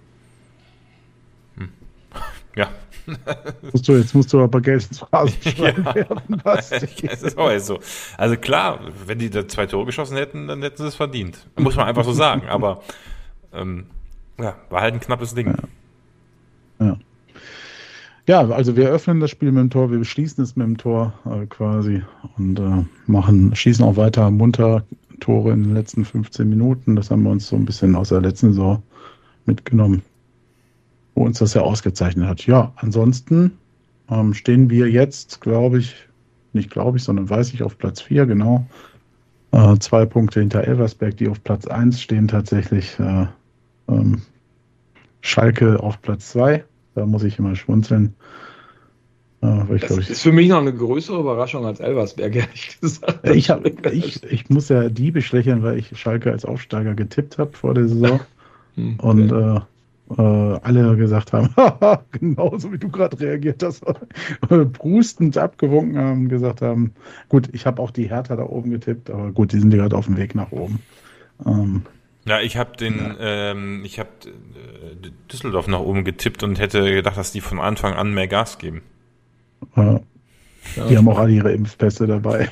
Hm. Ja. Musst du, jetzt musst du aber Geld ins Phrasenschwein ja. werden. Was? Das ist auch so. Also klar, wenn die da zwei Tore geschossen hätten, dann hätten sie es verdient. Muss man einfach so sagen. Aber ähm, ja, war halt ein knappes Ding. Ja. ja. Ja, also wir öffnen das Spiel mit dem Tor, wir beschließen es mit dem Tor äh, quasi und äh, machen, schießen auch weiter munter Tore in den letzten fünfzehn Minuten. Das haben wir uns so ein bisschen aus der letzten Saison mitgenommen, wo uns das ja ausgezeichnet hat. Ja, ansonsten ähm, stehen wir jetzt, glaube ich, nicht glaube ich, sondern weiß ich, auf Platz vier, genau. Äh, zwei Punkte hinter Elversberg, die auf Platz eins stehen tatsächlich. Äh, ähm, Schalke auf Platz zwei. Da muss ich immer schmunzeln. Äh, ich, das ich, ist für mich noch eine größere Überraschung als Elversberg, ehrlich gesagt. Ich, hab, ich, ich muss ja die beschwächern, weil ich Schalke als Aufsteiger getippt habe vor der Saison. Hm, Und okay. äh, äh, alle gesagt haben, haha, genauso wie du gerade reagiert hast, brustend abgewunken haben und gesagt haben, gut, ich habe auch die Hertha da oben getippt, aber gut, die sind ja gerade auf dem Weg nach oben. Ähm, Ja, ich habe den, ja. ähm, ich habe äh, Düsseldorf nach oben getippt und hätte gedacht, dass die von Anfang an mehr Gas geben. äh, Ja, die haben auch alle ihre Impfpässe dabei.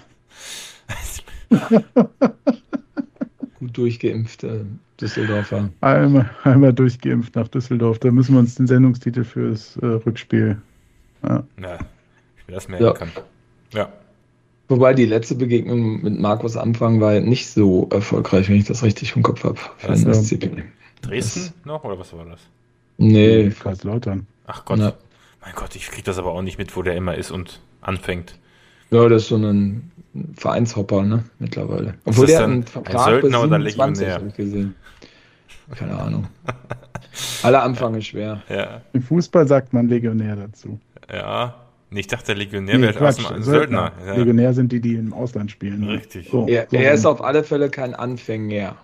gut durchgeimpfte Düsseldorfer. Einmal, einmal durchgeimpft nach Düsseldorf. Da müssen wir uns den Sendungstitel für das äh, Rückspiel. Ja. Ja, ich will das merken Ja. kann. Ja. Wobei die letzte Begegnung mit Markus Anfang war nicht so erfolgreich, wenn ich das richtig im Kopf habe. Was, Das ja. Dresden noch oder was war das? Nee, Kaiserslautern. Ach Gott, Ja. mein Gott, ich krieg das aber auch nicht mit, wo der immer ist und anfängt. ja, das ist so ein Vereinshopper, ne, mittlerweile. Obwohl das der dann einen ein Vertrag Söldner bis oder siebenundzwanzig Legionär? habe ich gesehen. Keine Ahnung. Alle Anfang ist schwer. Ja, Im Fußball sagt man Legionär dazu. ja. Nee, ich dachte, der Legionär Nee, wäre Quatsch, erstmal ein Söldner. Söldner. Ja. Legionär sind die, die im Ausland spielen. Richtig. So, Er, so er ist rum. auf alle Fälle kein Anfänger.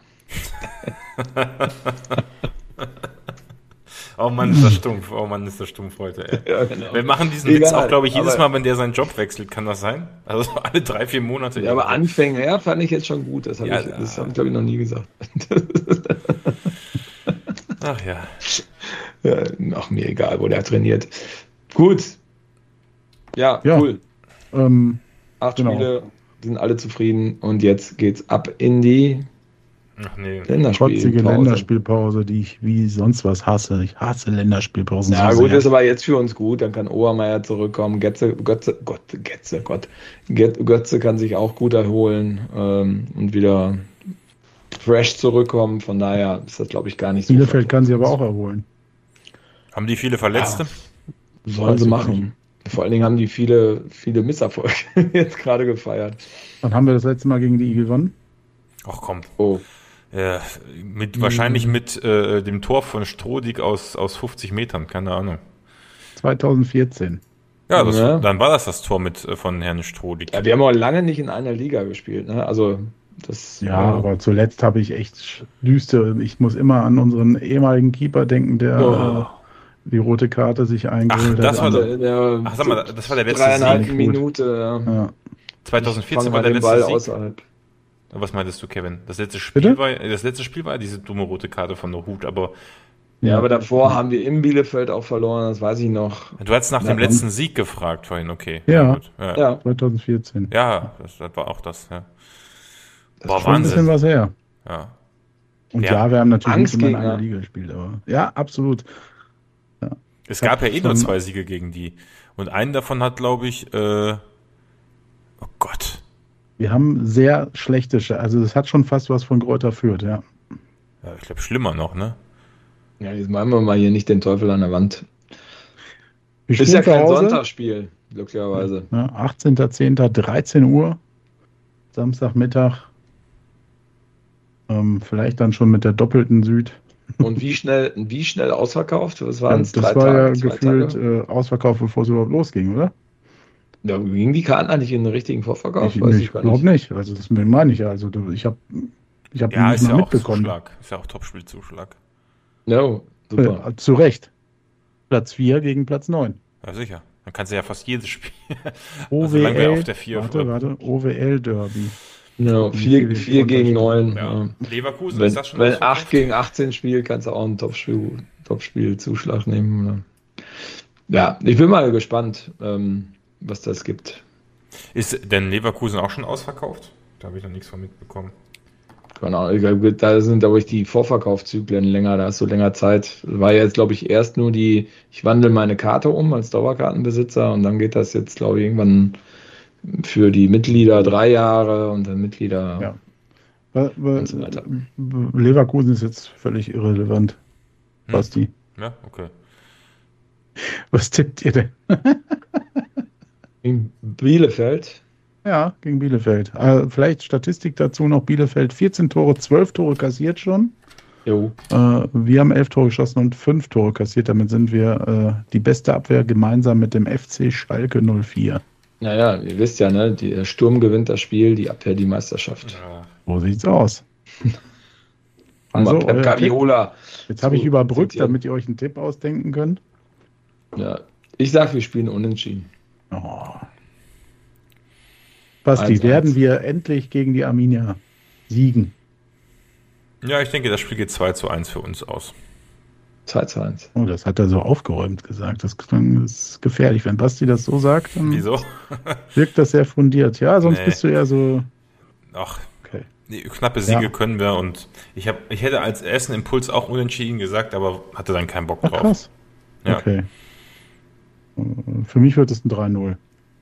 Oh Mann, ist das stumpf. Oh Mann, ist das stumpf heute. Ey. Ja, genau. Wir machen diesen Egal, Witz auch, glaube ich, jedes aber- Mal, wenn der seinen Job wechselt. Kann das sein? Also alle drei, vier Monate. Ja, aber Anfänger fand ich jetzt schon gut. Das habe Ja, ich, ja. das hab ich glaube ich, noch nie gesagt. Ach ja. Ja, ach, mir egal, wo der trainiert. Gut. Ja, Ja. cool. Ähm, Acht Genau. Spiele, sind alle zufrieden. Und jetzt geht's ab in die Ach nee. Länderspielpause. trotzige Länderspielpause, die ich wie sonst was hasse. Ich hasse Länderspielpausen Ja, so gut, sehr. ist aber jetzt für uns gut. Dann kann Obermeier zurückkommen. Götze, Götze, Gott, Götze, Gott. Göt- Götze kann sich auch gut erholen ähm, und wieder fresh zurückkommen. Von daher ist das, glaube ich, gar nicht so. Bielefeld kann sie aber auch erholen. Haben die viele Verletzte? Sollen Weiß sie ich machen. Vor allen Dingen haben die viele, viele Misserfolge jetzt gerade gefeiert. Wann haben wir das letzte Mal gegen die gewonnen? Ach komm. Oh, Äh, mit, wahrscheinlich mit äh, dem Tor von Strodig aus, aus fünfzig Metern, keine Ahnung. zwanzig vierzehn. Ja, das, Ja. dann war das das Tor mit äh, von Herrn Strodig. ja, wir haben auch lange nicht in einer Liga gespielt. Ne? Also das. Ja, äh, aber zuletzt habe ich echt düster. Ich muss immer an unseren ehemaligen Keeper denken, der Oh. äh, die rote Karte sich Ach, eingeholt das hat. war der, der, Ach, sag mal, das war der letzte dreieinhalb Sieg. Minute. Ja. Ja. zwanzig vierzehn Fangen war wir der den Ball letzte Sieg. außerhalb. Was meintest du, Kevin? Das letzte Spiel Bitte? war das letzte Spiel war diese dumme rote Karte von der Hut, aber Ja, aber davor haben wir in Bielefeld auch verloren, das weiß ich noch. du hast nach Ja, dem letzten Sieg gefragt vorhin, okay. Ja. gut. Ja, ja. Ja, zwanzig vierzehn. das, das war auch das, ja. das Boah, ist Schon ein bisschen Wahnsinn. was her. Ja. Und Ja. ja, wir haben natürlich nicht immer in Angstgegner. einer Liga gespielt, aber ja, absolut. Es gab ja eh nur schon- zwei Siege gegen die. Und einen davon hat, glaube ich, äh, oh Gott. Wir haben sehr schlechte, Sch- also das hat schon fast was von Kräuter Fürth, ja. Ja, ich glaube, schlimmer noch, ne? Ja, jetzt machen wir mal hier nicht den Teufel an der Wand. Wir Ist ja spielen zu kein Hause. Sonntagsspiel, glücklicherweise. Ja, achtzehnter zehnter dreizehn Uhr, Samstagmittag. Ähm, vielleicht dann schon mit der doppelten Süd. Und wie schnell, wie schnell ausverkauft? Was waren es? das Drei war Tage, ja zwei gefühlt Tage? äh, ausverkauft, bevor es überhaupt losging, oder? Ja, gingen die Karten eigentlich in den richtigen Vorverkauf? ich Weiß ich gar glaube nicht. Also das meine ich ja. Also du- ich habe ich hab Ja, nicht ist mal ja auch mitbekommen. Zuschlag. Ist ja auch Topspielzuschlag. No, super. Äh, zu Recht. Platz vier gegen Platz neun. Ja, sicher. Dann kannst du ja fast jedes Spiel. Also solange wir O W L, auf der vier warte, warte, O W L Derby. No, vier, vier gegen neun. Ja. Ja. Leverkusen, Wenn, ist das schon wenn ausverkauft? acht gegen achtzehn spielt, kannst du auch einen Topspiel, Topspielzuschlag nehmen. Ne? Ja, ich bin mal gespannt, ähm, was das gibt. Ist denn Leverkusen auch schon ausverkauft? Da habe ich noch nichts von mitbekommen. Keine Ahnung, ich glaube, da sind, glaube ich, die Vorverkaufszyklen länger, da hast du länger Zeit. Das war jetzt, glaube ich, erst nur die, ich wandle meine Karte um als Dauerkartenbesitzer und dann geht das jetzt, glaube ich, irgendwann für die Mitglieder drei Jahre und dann Mitglieder Ja. Weil- weil- und so weiter. Leverkusen ist jetzt völlig irrelevant. Hm. Basti, Ja, okay. was tippt ihr denn? In Bielefeld, Ja, gegen Bielefeld. Äh, vielleicht Statistik dazu noch: Bielefeld vierzehn Tore, zwölf Tore kassiert schon. jo, Äh, wir haben elf Tore geschossen und fünf Tore kassiert. Damit sind wir äh, die beste Abwehr gemeinsam mit dem F C Schalke null vier. naja, ihr wisst ja, ne, die, der Sturm gewinnt das Spiel, die Abwehr die Meisterschaft. Ja. So sieht's aus. Also, Also, Pep euer Tipp. Guardiola. Jetzt habe ich So, überbrückt, zitieren. damit ihr euch einen Tipp ausdenken könnt. Ja, ich sag, wir spielen unentschieden. Oh. Basti, eins, werden eins. wir endlich gegen die Arminia siegen? ja, ich denke, das Spiel geht zwei zu eins für uns aus. zwei zu eins. Oh, das hat er so aufgeräumt gesagt. Das klang- das ist gefährlich. Wenn Basti das so sagt, dann Wieso? wirkt das sehr fundiert. Ja, sonst Nee. bist du eher so. Ach, Okay. nee, knappe Siege Ja. können wir und ich, hab, ich hätte als ersten Impuls auch unentschieden gesagt, aber hatte dann keinen Bock Ach, drauf. krass. Ja. Okay. Äh, Für mich wird es ein drei null.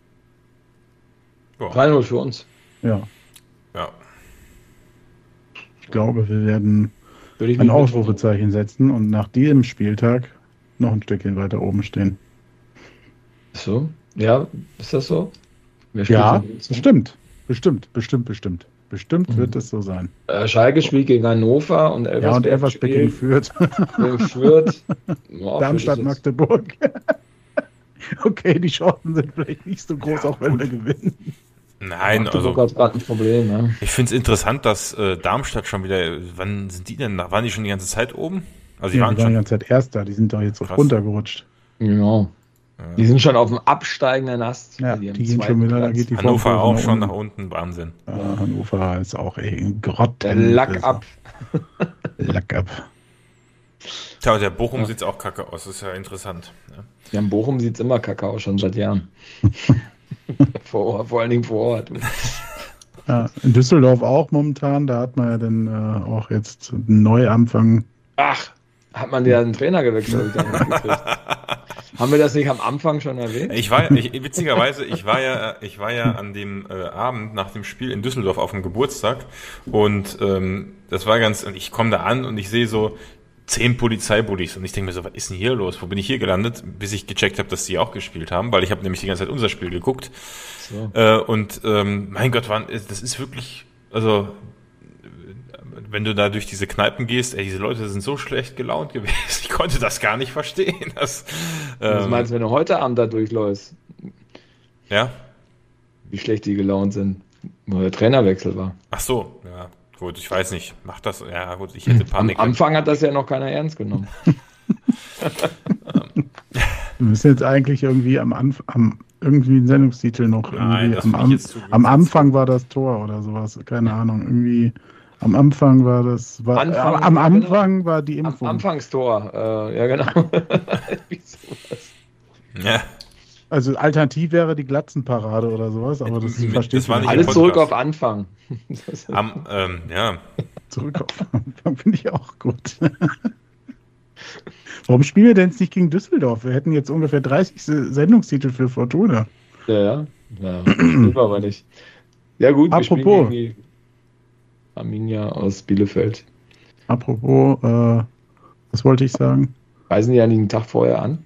Ja. drei null für uns. Ja. Ja. Ich glaube, wir werden Würde ich ein nicht Ausrufezeichen setzen und nach diesem Spieltag noch ein Stückchen weiter oben stehen. So? Ja, ist das so? Wer spielt Ja, denn jetzt? bestimmt. Bestimmt, bestimmt, bestimmt. Bestimmt Mhm. wird es so sein. Äh, Schalke spielt gegen Hannover und Elversberg, Ja, und Elversberg gegen spielt Fürth. gegen Fürth. Ja, Darmstadt, Fürth ist jetzt- Magdeburg. Okay, die Chancen sind vielleicht nicht so groß, auch wenn wir gewinnen. Nein, Magdeburg also hat gerade ein Problem. Ne? ich finde es interessant, dass äh, Darmstadt schon wieder, wann sind die denn, waren die schon die ganze Zeit oben? Also die Ja, waren die waren die schon, ganze Zeit Erster, die sind doch jetzt auch Krass. runtergerutscht. Genau. Die sind schon auf dem absteigenden Ast. Ja, haben die am gehen schon zweiten wieder, da Platz. geht die Hannover Formkurve auch nach schon nach unten. unten, Wahnsinn. Ja, Hannover ist auch ey, ein Grotten. Der Lack ab. Lack ab. Tja, und der Bochum sieht auch kacke aus, das ist ja interessant. Ja. Ja, in Bochum sieht es immer kacke aus, schon seit Jahren. vor, vor allen Dingen vor Ort. Ja, in Düsseldorf auch momentan, da hat man ja dann äh, auch jetzt einen Neuanfang. Ach, hat man ja einen Trainer gewechselt? hab ich gar nicht mitgekriegt. Haben wir das nicht am Anfang schon erwähnt? Ich war, ich, witzigerweise, ich war ja, ich war ja an dem äh, Abend nach dem Spiel in Düsseldorf auf dem Geburtstag und ähm, das war ganz, und ich komme da an und ich sehe so zehn Polizeibullis und ich denke mir so, was ist denn hier los? Wo bin ich hier gelandet? Bis ich gecheckt habe, dass die auch gespielt haben, weil ich habe nämlich die ganze Zeit unser Spiel geguckt. So. Äh, und ähm, mein Gott, waren, das ist wirklich, also wenn du da durch diese Kneipen gehst, ey, diese Leute sind so schlecht gelaunt gewesen. Ich konnte das gar nicht verstehen. Das, Was ähm, meinst du, wenn du heute Abend da durchläufst, ja? wie schlecht die gelaunt sind, wo der Trainerwechsel war? Ach so, ja. Gut, ich weiß nicht. Mach das. Ja, gut, ich hätte Am Panik. Anfang hat das ja noch keiner ernst genommen. Wir müssen jetzt eigentlich irgendwie am Anfang, am, irgendwie einen Sendungstitel noch Nein, irgendwie. das Am, finde ich am, jetzt zu am gesetzt. Anfang war das Tor oder sowas, keine Ahnung. Irgendwie am Anfang war das. War, Anfang, äh, am genau. Anfang war die Am Impfung. Anfangstor, äh, ja genau. Wie sowas. Ja. Also alternativ wäre die Glatzenparade oder sowas, aber das Das versteht war man nicht Alles im zurück Podcast. auf Anfang. Das- Am, ähm, ja. Zurück auf Anfang finde ich auch gut. Warum spielen wir denn jetzt nicht gegen Düsseldorf? Wir hätten jetzt ungefähr dreißig Se- Sendungstitel für Fortuna. Ja, ja. Ja, stimmt aber nicht. Ja, gut, wir spielen Apropos. gegen die Arminia aus Bielefeld. Apropos, äh, was wollte ich sagen? Reisen die ja nicht einen Tag vorher an?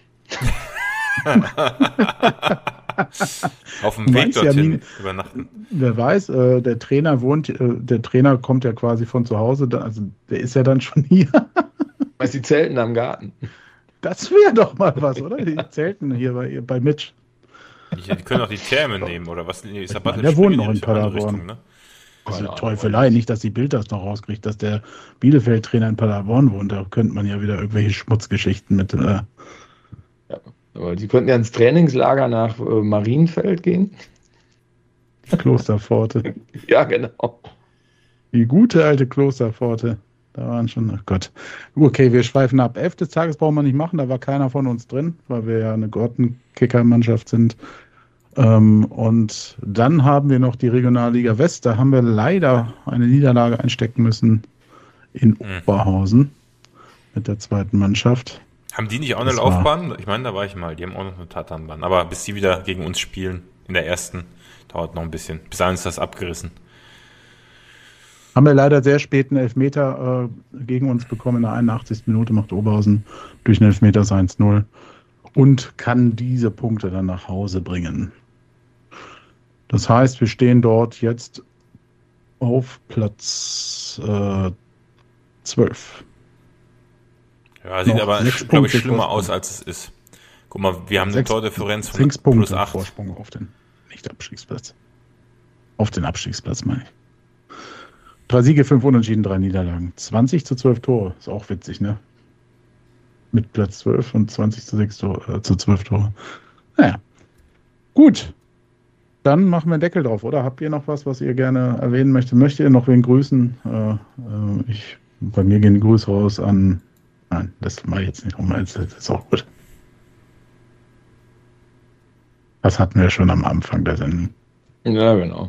Auf dem Weg Weiß ja dorthin nie- übernachten. Wer weiß, äh, der Trainer wohnt, äh, der Trainer kommt ja quasi von zu Hause, da, also der ist ja dann schon hier. Weil die zelten am Garten. Das wäre doch mal was, oder? Die Zelten hier bei, bei Mitch. Die, die können auch die Therme nehmen, oder was? Nee, ist ja meine, Bad der wohnt Springen noch in nicht andere Paderborn. Richtung, ne? Das ist Keine eine Ahnung. Teufelei, nicht, dass die Bild das noch rauskriegt, dass der Bielefeld-Trainer in Paderborn wohnt. Da könnte man ja wieder irgendwelche Schmutzgeschichten mit. Äh, Aber die könnten ja ins Trainingslager nach äh, Marienfeld gehen. Klosterpforte. Ja, genau. Die gute alte Klosterpforte. Da waren schon, ach Gott. Okay, wir schweifen ab. Elf des Tages brauchen wir nicht machen, da war keiner von uns drin, weil wir ja eine Grottenkicker-Mannschaft sind. Ähm, und dann haben wir noch die Regionalliga West. Da haben wir leider eine Niederlage einstecken müssen in Hm. Oberhausen mit der zweiten Mannschaft. Haben die nicht auch eine Das war- Laufbahn? Ich meine, da war ich mal. Die haben auch noch eine Tatanbahn. Aber bis die wieder gegen uns spielen, in der ersten, dauert noch ein bisschen. Bis dahin ist das abgerissen. Haben wir leider sehr spät einen Elfmeter äh, gegen uns bekommen. In der einundachtzigsten Minute macht Oberhausen durch einen Elfmeter eins null und kann diese Punkte dann nach Hause bringen. Das heißt, wir stehen dort jetzt auf Platz äh, zwölf. Ja, sieht Noch aber, sechs glaube ich, Punkte schlimmer Vorsprung. aus, als es ist. Guck mal, wir haben eine Sechs- Tordifferenz von Sechs plus Punkte acht. Vorsprung auf den Nicht-Abstiegsplatz. Auf den Abstiegsplatz, meine ich. Drei Siege, fünf Unentschieden, drei Niederlagen. zwanzig zu zwölf Tore. Ist auch witzig, ne? Mit Platz zwölf und zwanzig zu sechs Tore, äh, zu zwölf Tore. Naja. Gut. Dann machen wir einen Deckel drauf, oder? Habt ihr noch was, was ihr gerne erwähnen möchtet? Möchtet ihr noch wen grüßen? Äh, äh, ich, bei mir gehen die Grüße raus an. Nein, das mache ich jetzt nicht nochmal. Das ist auch gut. Das hatten wir schon am Anfang der Sendung. Ja, genau.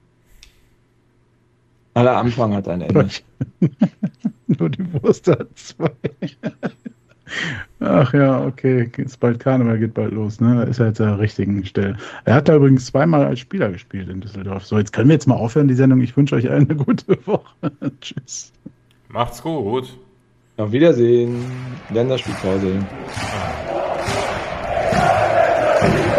Aller Anfang hat ein Ende. Nur die Wurst hat zwei. Ach ja, okay. Ist bald Karneval, geht bald los, ne? Da ist er jetzt an der richtigen Stelle. Er hat da übrigens zweimal als Spieler gespielt in Düsseldorf. So, jetzt können wir jetzt mal aufhören, die Sendung. Ich wünsche euch allen eine gute Woche. Tschüss. Macht's gut. Auf Wiedersehen. Länderspielpause. Ah.